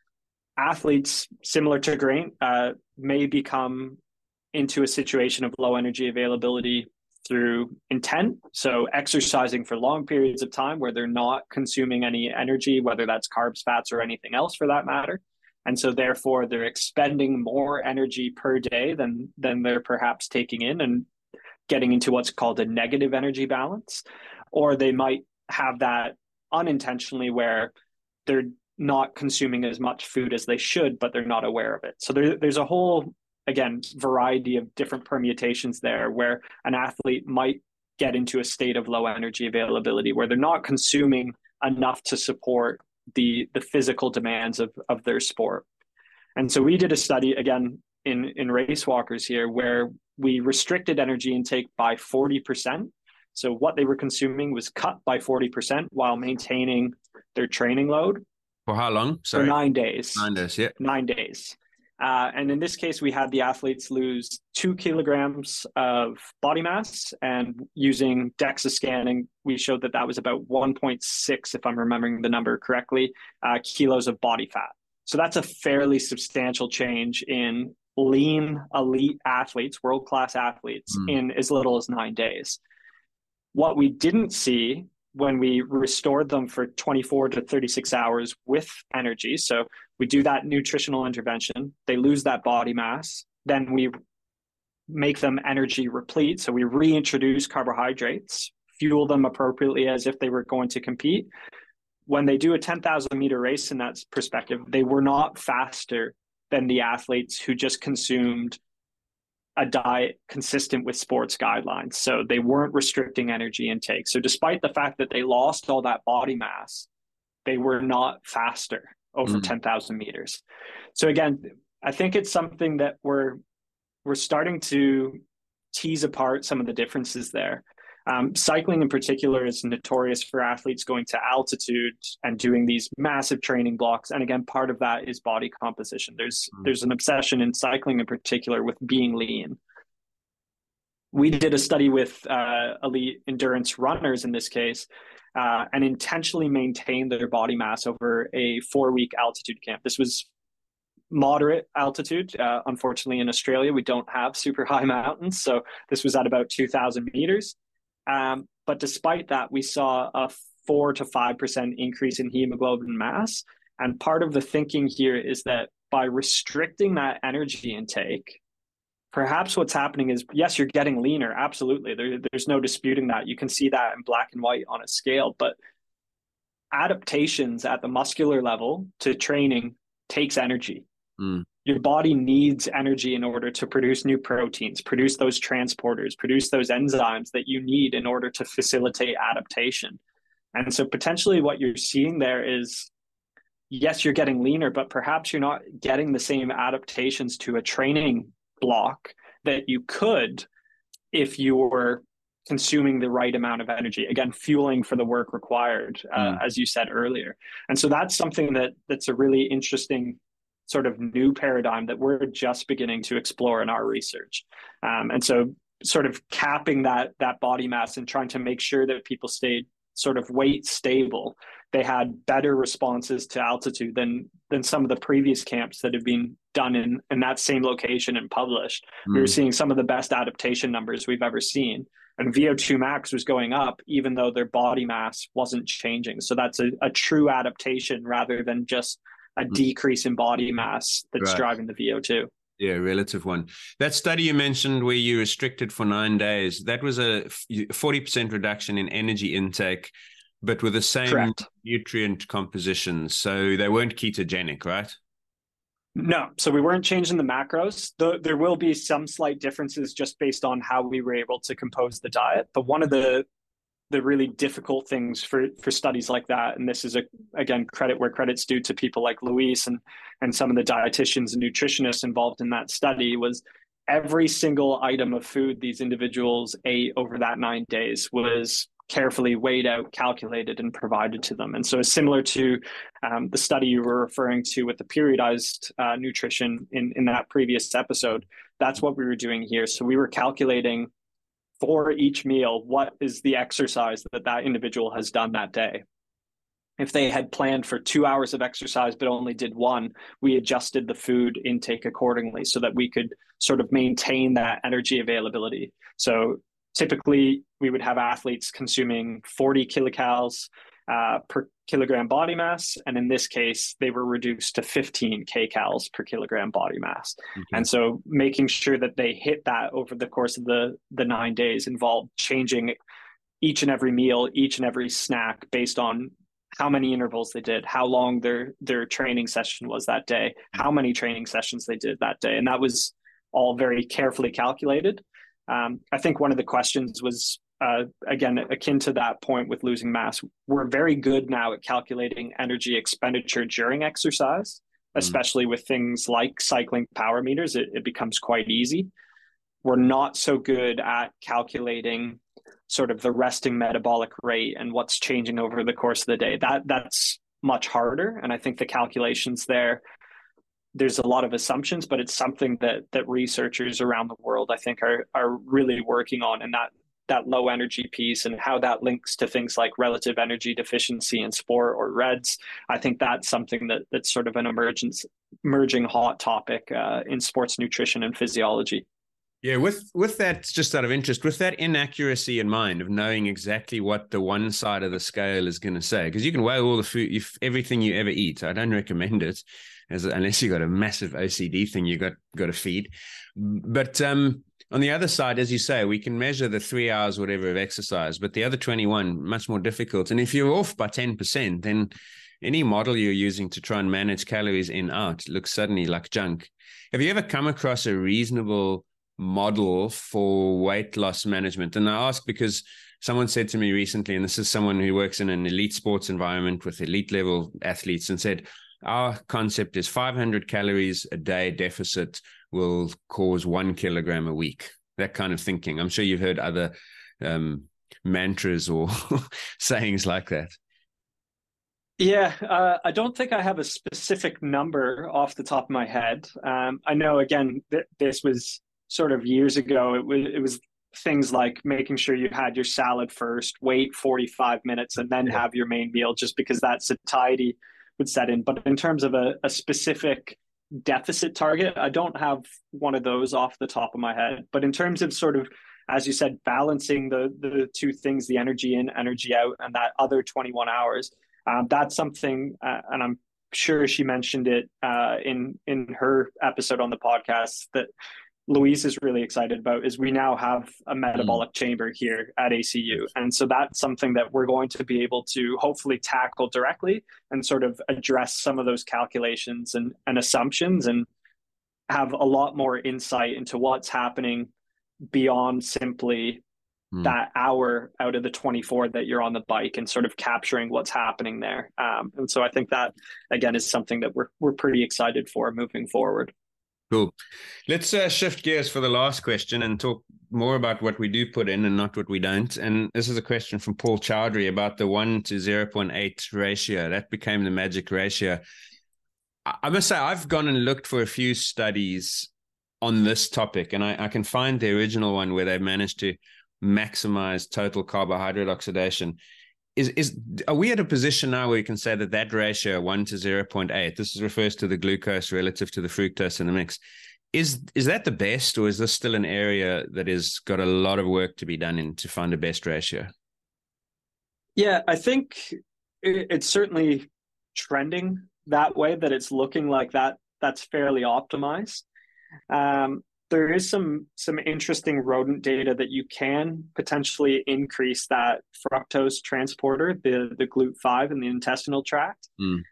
athletes similar to Grant may become into a situation of low energy availability through intent. So exercising for long periods of time where they're not consuming any energy, whether that's carbs, fats, or anything else for that matter. And so therefore they're expending more energy per day than they're perhaps taking in, and getting into what's called a negative energy balance. Or they might have that unintentionally where they're not consuming as much food as they should, but they're not aware of it. So there's a whole, again, variety of different permutations there where an athlete might get into a state of low energy availability where they're not consuming enough to support the physical demands of their sport. And so we did a study, again, in race walkers here, where we restricted energy intake by 40%. So what they were consuming was cut by 40% while maintaining their training load. For how long? Sorry. For 9 days. 9 days, yeah. 9 days. And in this case, we had the athletes lose 2 kilograms of body mass, and using DEXA scanning, we showed that was about 1.6, if I'm remembering the number correctly, kilos of body fat. So that's a fairly substantial change in lean, elite athletes, world-class athletes, in as little as 9 days. What we didn't see when we restored them for 24 to 36 hours with energy, so we do that nutritional intervention, they lose that body mass, then we make them energy replete. So we reintroduce carbohydrates, fuel them appropriately as if they were going to compete. When they do a 10,000 meter race in that perspective, they were not faster than the athletes who just consumed a diet consistent with sports guidelines. So they weren't restricting energy intake. So despite the fact that they lost all that body mass, they were not faster over 10,000 meters. So again, I think it's something that we're starting to tease apart some of the differences there. Cycling in particular is notorious for athletes going to altitude and doing these massive training blocks. And again, part of that is body composition. There's an obsession in cycling in particular with being lean. We did a study with elite endurance runners in this case, and intentionally maintained their body mass over a 4-week altitude camp. This was moderate altitude. Unfortunately, in Australia, we don't have super high mountains. So this was at about 2,000 meters. But despite that, we saw a 4 to 5% increase in hemoglobin mass. And part of the thinking here is that by restricting that energy intake, perhaps what's happening is, yes, you're getting leaner. Absolutely. There's no disputing that. You can see that in black and white on a scale. But adaptations at the muscular level to training takes energy. Your body needs energy in order to produce new proteins, produce those transporters, produce those enzymes that you need in order to facilitate adaptation. And so potentially what you're seeing there is, yes, you're getting leaner, but perhaps you're not getting the same adaptations to a training block that you could if you were consuming the right amount of energy, again, fueling for the work required, as you said earlier. And so that's something that's a really interesting sort of new paradigm that we're just beginning to explore in our research. And so sort of capping that body mass and trying to make sure that people stayed sort of weight stable, they had better responses to altitude than some of the previous camps that have been done in that same location and published. We were seeing some of the best adaptation numbers we've ever seen. And VO2 max was going up even though their body mass wasn't changing. So that's a true adaptation rather than just a decrease in body mass that's driving the VO2. Yeah, relative one. That study you mentioned where you restricted for 9 days, that was a 40% reduction in energy intake, but with the same nutrient composition. So they weren't ketogenic, right? No. So we weren't changing the macros. There will be some slight differences just based on how we were able to compose the diet. But one of the really difficult things for studies like that, and this is again credit where credit's due to people like Luis and some of the dietitians and nutritionists involved in that study, was every single item of food these individuals ate over that 9 days was carefully weighed out, calculated, and provided to them. And so it's similar to the study you were referring to with the periodized nutrition in that previous episode. That's what we were doing here. So we were calculating for each meal, what is the exercise that individual has done that day. If they had planned for 2 hours of exercise but only did one, we adjusted the food intake accordingly so that we could sort of maintain that energy availability. So typically, we would have athletes consuming 40 kilocalories per kilogram body mass. And in this case, they were reduced to 15 kcals per kilogram body mass. Mm-hmm. And so making sure that they hit that over the course of the 9 days involved changing each and every meal, each and every snack based on how many intervals they did, how long their training session was that day, how many training sessions they did that day. And that was all very carefully calculated. I think one of the questions was, again, akin to that point with losing mass. We're very good now at calculating energy expenditure during exercise, especially with things like cycling power meters. It becomes quite easy. We're not so good at calculating sort of the resting metabolic rate and what's changing over the course of the day. That's much harder. And I think the calculations there's a lot of assumptions, but it's something that researchers around the world, I think, are really working on, and that low energy piece and how that links to things like relative energy deficiency in sport or REDS. I think that's something that's sort of an emerging hot topic in sports nutrition and physiology. Yeah, with that, just out of interest, with that inaccuracy in mind of knowing exactly what the one side of the scale is going to say, because you can weigh all the food, everything you ever eat. I don't recommend it, unless you got a massive OCD thing you got to feed. But on the other side, as you say, we can measure the 3 hours, whatever, of exercise, but the other 21, much more difficult. And if you're off by 10%, then any model you're using to try and manage calories in out looks suddenly like junk. Have you ever come across a reasonable model for weight loss management? And I ask because someone said to me recently, and this is someone who works in an elite sports environment with elite level athletes, and said, our concept is 500 calories a day deficit will cause 1 kilogram a week. That kind of thinking. I'm sure you've heard other mantras or sayings like that. Yeah, I don't think I have a specific number off the top of my head. I know, again, this was sort of years ago. It was things like making sure you had your salad first, wait 45 minutes, and then have your main meal, just because that satiety would set in. But in terms of a specific deficit target, I don't have one of those off the top of my head. But in terms of sort of, as you said, balancing the two things, the energy in, energy out, and that other 21 hours, that's something, and I'm sure she mentioned it in her episode on the podcast, that Louise is really excited about, is we now have a metabolic chamber here at ACU. And so that's something that we're going to be able to hopefully tackle directly and sort of address some of those calculations and assumptions, and have a lot more insight into what's happening beyond simply that hour out of the 24 that you're on the bike, and sort of capturing what's happening there. And so I think that, again, is something that we're pretty excited for moving forward. Cool. Let's shift gears for the last question and talk more about what we do put in and not what we don't. And this is a question from Paul Chowdhury about the 1 to 0.8 ratio. That became the magic ratio. I must say, I've gone and looked for a few studies on this topic, and I can find the original one where they've managed to maximize total carbohydrate oxidation. Are we at a position now where we can say that ratio 1 to 0.8, this refers to the glucose relative to the fructose in the mix, is that the best, or is this still an area that has got a lot of work to be done in to find the best ratio? Yeah, I think it's certainly trending that way, that it's looking like that's fairly optimized. There is some interesting rodent data that you can potentially increase that fructose transporter, the GLUT5 in the intestinal tract.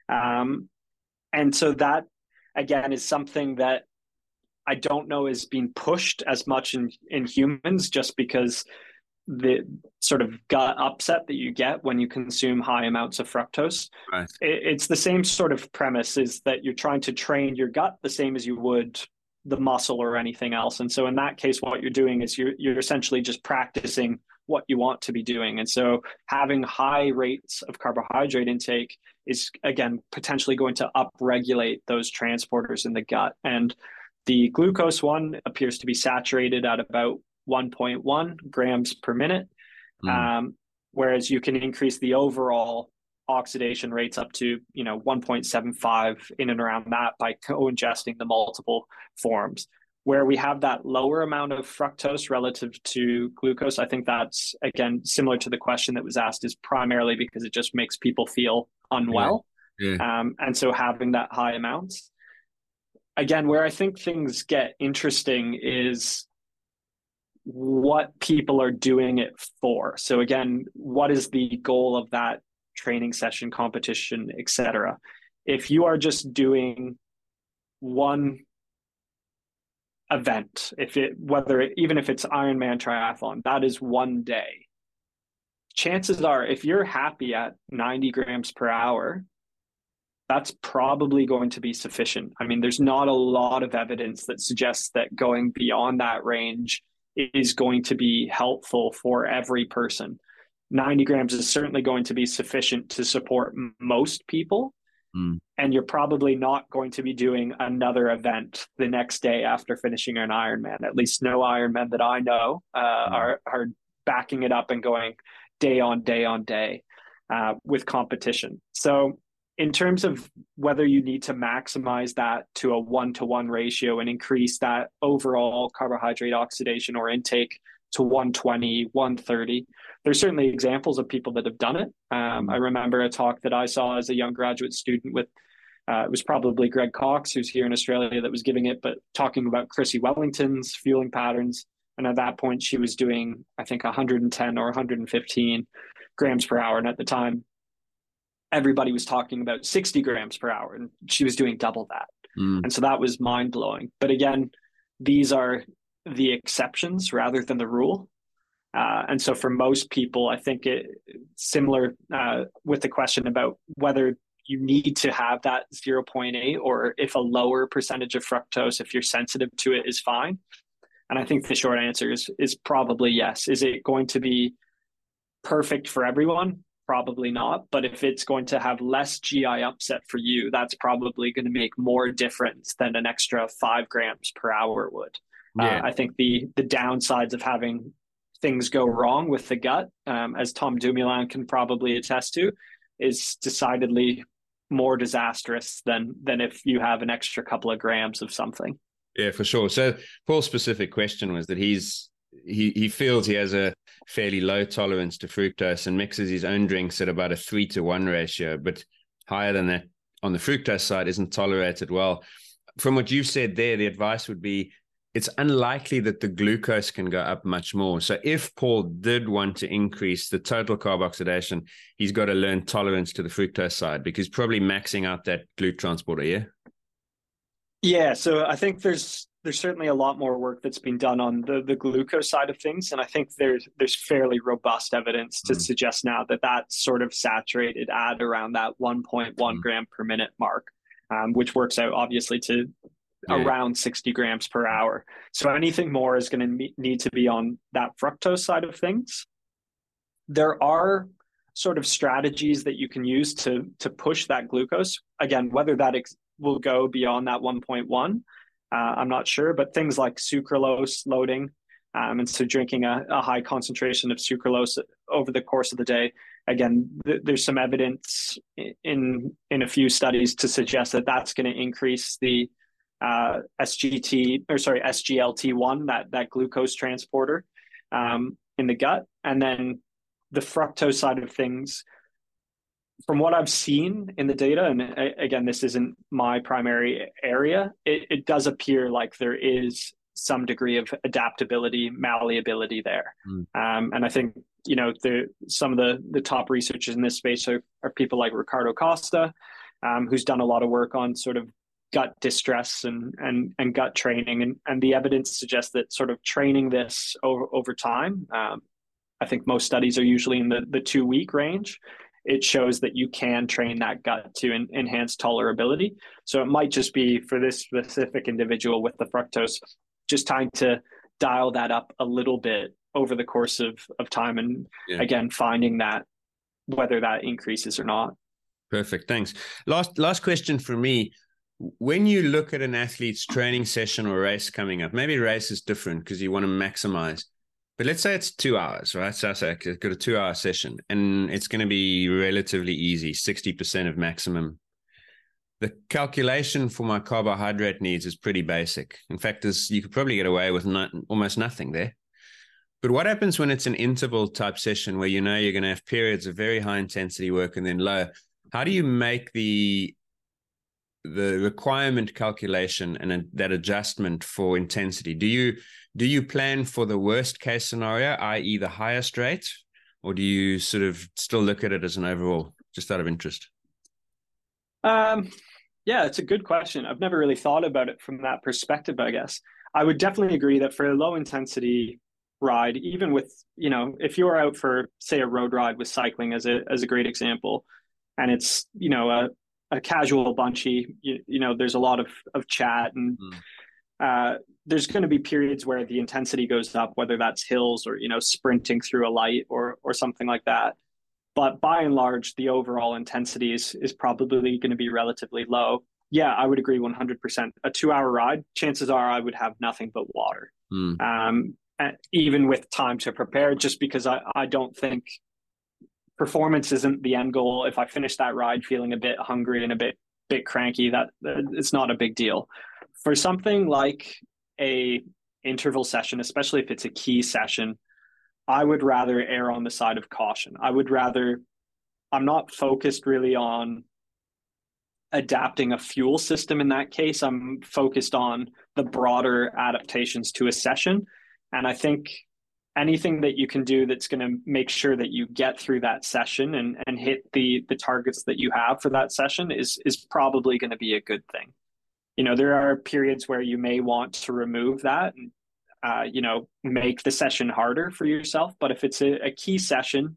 And so that, again, is something that I don't know is being pushed as much in humans, just because the sort of gut upset that you get when you consume high amounts of fructose. Right. It's the same sort of premise, is that you're trying to train your gut the same as you would the muscle or anything else. And so in that case, what you're doing is you're essentially just practicing what you want to be doing. And so having high rates of carbohydrate intake is, again, potentially going to upregulate those transporters in the gut. And the glucose one appears to be saturated at about 1.1 grams per minute, whereas you can increase the overall oxidation rates up to 1.75 in and around that by co-ingesting the multiple forms. Where we have that lower amount of fructose relative to glucose, I think that's, again, similar to the question that was asked, is primarily because it just makes people feel unwell. And so having that high amounts. Again, where I think things get interesting is what people are doing it for. So again, what is the goal of that training session, competition, etc.? If you are just doing one event, even if it's Ironman triathlon, that is one day. Chances are, if you're happy at 90 grams per hour, that's probably going to be sufficient. I mean, there's not a lot of evidence that suggests that going beyond that range is going to be helpful for every person. 90 grams is certainly going to be sufficient to support most people. And you're probably not going to be doing another event the next day after finishing an Ironman. At least no Ironman that I know are backing it up and going day on day on day with competition. So in terms of whether you need to maximize that to a 1-to-1 ratio and increase that overall carbohydrate oxidation or intake to 120, 130, there's certainly examples of people that have done it. I remember a talk that I saw as a young graduate student with, it was probably Greg Cox, who's here in Australia, that was giving it, but talking about Chrissy Wellington's fueling patterns. And at that point, she was doing, I think, 110 or 115 grams per hour. And at the time, everybody was talking about 60 grams per hour, and she was doing double that. And so that was mind blowing. But again, these are the exceptions rather than the rule. And so for most people, I think similar with the question about whether you need to have that 0.8 or if a lower percentage of fructose, if you're sensitive to it, is fine. And I think the short answer is probably yes. Is it going to be perfect for everyone? Probably not. But if it's going to have less GI upset for you, that's probably going to make more difference than an extra 5 grams per hour would. I think the downsides of having things go wrong with the gut, as Tom Dumoulin can probably attest to, is decidedly more disastrous than if you have an extra couple of grams of something. Yeah, for sure. So Paul's specific question was that he feels he has a fairly low tolerance to fructose and mixes his own drinks at about a 3-to-1 ratio, but higher than that on the fructose side isn't tolerated well. From what you've said there, the advice would be it's unlikely that the glucose can go up much more. So if Paul did want to increase the total carb oxidation, he's got to learn tolerance to the fructose side, because he's probably maxing out that GLUT transporter, yeah? Yeah, so I think there's certainly a lot more work that's been done on the glucose side of things. And I think there's fairly robust evidence to suggest now that that's sort of saturated at around that 1.1 gram per minute mark, which works out obviously to around 60 grams per hour. So anything more is going to need to be on that fructose side of things. There are sort of strategies that you can use to push that glucose. Again, whether that will go beyond that 1.1, I'm not sure, but things like sucralose loading, and so drinking a high concentration of sucralose over the course of the day. Again, there's some evidence in a few studies to suggest that that's going to increase the SGLT1, that glucose transporter in the gut. And then the fructose side of things, from what I've seen in the data, and again, this isn't my primary area, it does appear like there is some degree of adaptability, malleability there. And I think, some of the top researchers in this space are people like Ricardo Costa, who's done a lot of work on sort of gut distress and gut training. And the evidence suggests that sort of training this over time, I think most studies are usually in the 2-week range. It shows that you can train that gut to enhance tolerability. So it might just be for this specific individual with the fructose, just trying to dial that up a little bit over the course of time, and again, finding that whether that increases or not. Perfect. Thanks. Last question for me. When you look at an athlete's training session or race coming up, maybe race is different because you want to maximize, but let's say it's 2 hours, right? So I've got a 2-hour session and it's going to be relatively easy, 60% of maximum. The calculation for my carbohydrate needs is pretty basic. In fact, you could probably get away with almost nothing there. But what happens when it's an interval type session where you know you're going to have periods of very high intensity work and then low? How do you make the requirement calculation and that adjustment for intensity? Do you plan for the worst case scenario, i.e. the highest rate, or do you sort of still look at it as an overall, just out of interest? Yeah, it's a good question. I've never really thought about it from that perspective, I guess. I would definitely agree that for a low intensity ride, even with, if you're out for, say, a road ride with cycling as a great example, and it's, a casual bunchy, there's a lot of chat, and there's going to be periods where the intensity goes up, whether that's hills or, sprinting through a light or something like that. But by and large, the overall intensity is probably going to be relatively low. Yeah, I would agree 100%. A 2-hour ride, chances are I would have nothing but water, even with time to prepare, just because I don't think performance isn't the end goal. If I finish that ride feeling a bit hungry and a bit cranky, that it's not a big deal. For something like a interval session, especially if it's a key session, I would rather err on the side of caution. I'm not focused really on adapting a fuel system in that case. I'm focused on the broader adaptations to a session. And I think anything that you can do that's going to make sure that you get through that session and hit the targets that you have for that session is probably going to be a good thing. There are periods where you may want to remove that and make the session harder for yourself. But if it's a key session,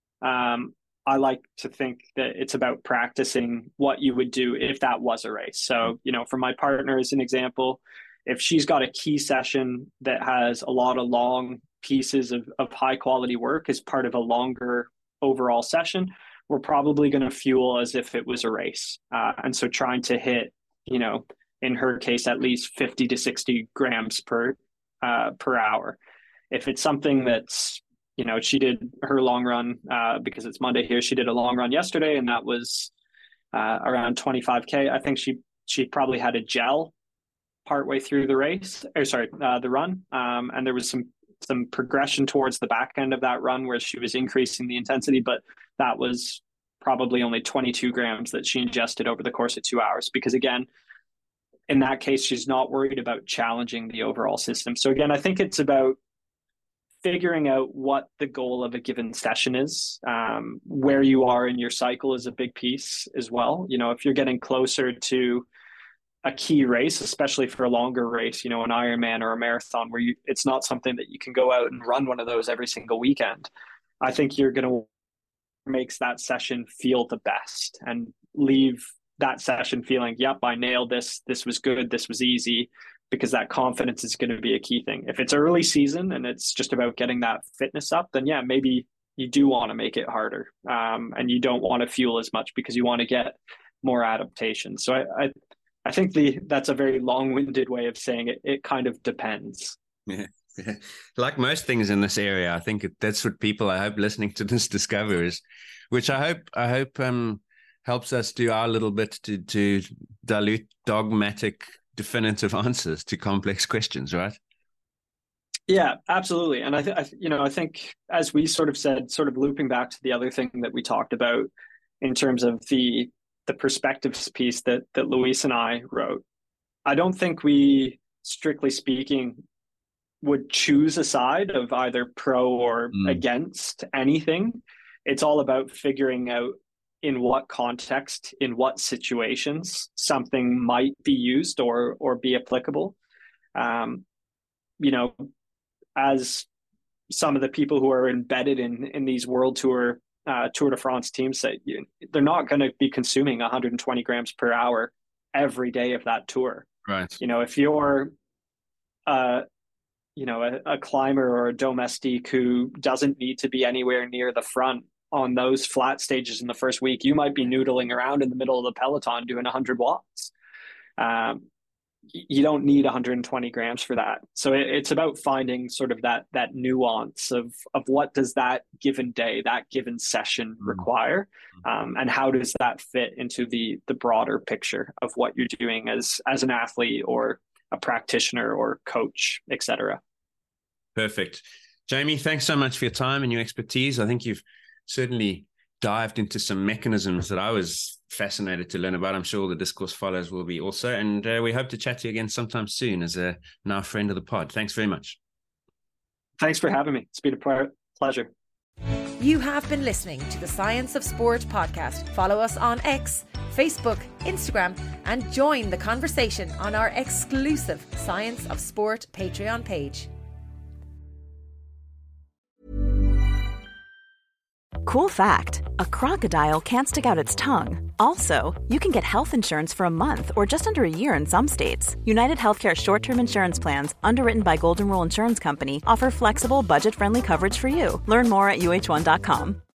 I like to think that it's about practicing what you would do if that was a race. So, for my partner as an example, if she's got a key session that has a lot of long pieces of high quality work as part of a longer overall session, we're probably going to fuel as if it was a race. And so trying to hit, in her case, at least 50 to 60 grams per hour. If it's something that's, she did her long run because it's Monday here. She did a long run yesterday, and that was around 25K. I think she probably had a gel partway through the race, the run. And there was some progression towards the back end of that run where she was increasing the intensity, but that was probably only 22 grams that she ingested over the course of 2 hours. Because again, in that case, she's not worried about challenging the overall system. So again, I think it's about figuring out what the goal of a given session is. Where you are in your cycle is a big piece as well. If you're getting closer to a key race, especially for a longer race, an Ironman or a marathon, where it's not something that you can go out and run one of those every single weekend, I think you're going to make that session feel the best and leave that session feeling, yep, I nailed this. This was good. This was easy, because that confidence is going to be a key thing. If it's early season and it's just about getting that fitness up, then yeah, maybe you do want to make it harder. And you don't want to fuel as much because you want to get more adaptation. So I think that's a very long-winded way of saying it. It kind of depends. Yeah. Like most things in this area, I think that's what people, I hope, listening to this discover is, which I hope helps us do our little bit to dilute dogmatic, definitive answers to complex questions, right? Yeah, absolutely. And I think as we sort of said, sort of looping back to the other thing that we talked about in terms of the perspectives piece that Luis and I wrote, I don't think we, strictly speaking, would choose a side of either pro or against anything. It's all about figuring out in what context, in what situations something might be used or be applicable. As some of the people who are embedded in these World Tour, Tour de France teams say, they're not going to be consuming 120 grams per hour every day of that tour. Right. If you're a climber or a domestique who doesn't need to be anywhere near the front on those flat stages in the first week. You might be noodling around in the middle of the peloton doing 100 watts. You don't need 120 grams for that. So it's about finding sort of that nuance of what does that given day, that given session require, and how does that fit into the broader picture of what you're doing as an athlete or a practitioner or coach, etc. Perfect. Jamie, thanks so much for your time and your expertise. I think you've certainly dived into some mechanisms that I was fascinated to learn about. I'm sure the Discourse followers will be also. And we hope to chat to you again sometime soon as a now friend of the pod. Thanks very much. Thanks for having me. It's been a pleasure. You have been listening to the Science of Sport podcast. Follow us on X, Facebook, Instagram, and join the conversation on our exclusive Science of Sport Patreon page. Cool fact, a crocodile can't stick out its tongue. Also, you can get health insurance for a month or just under a year in some states. United Healthcare short-term insurance plans, underwritten by Golden Rule Insurance Company, offer flexible, budget-friendly coverage for you. Learn more at uh1.com.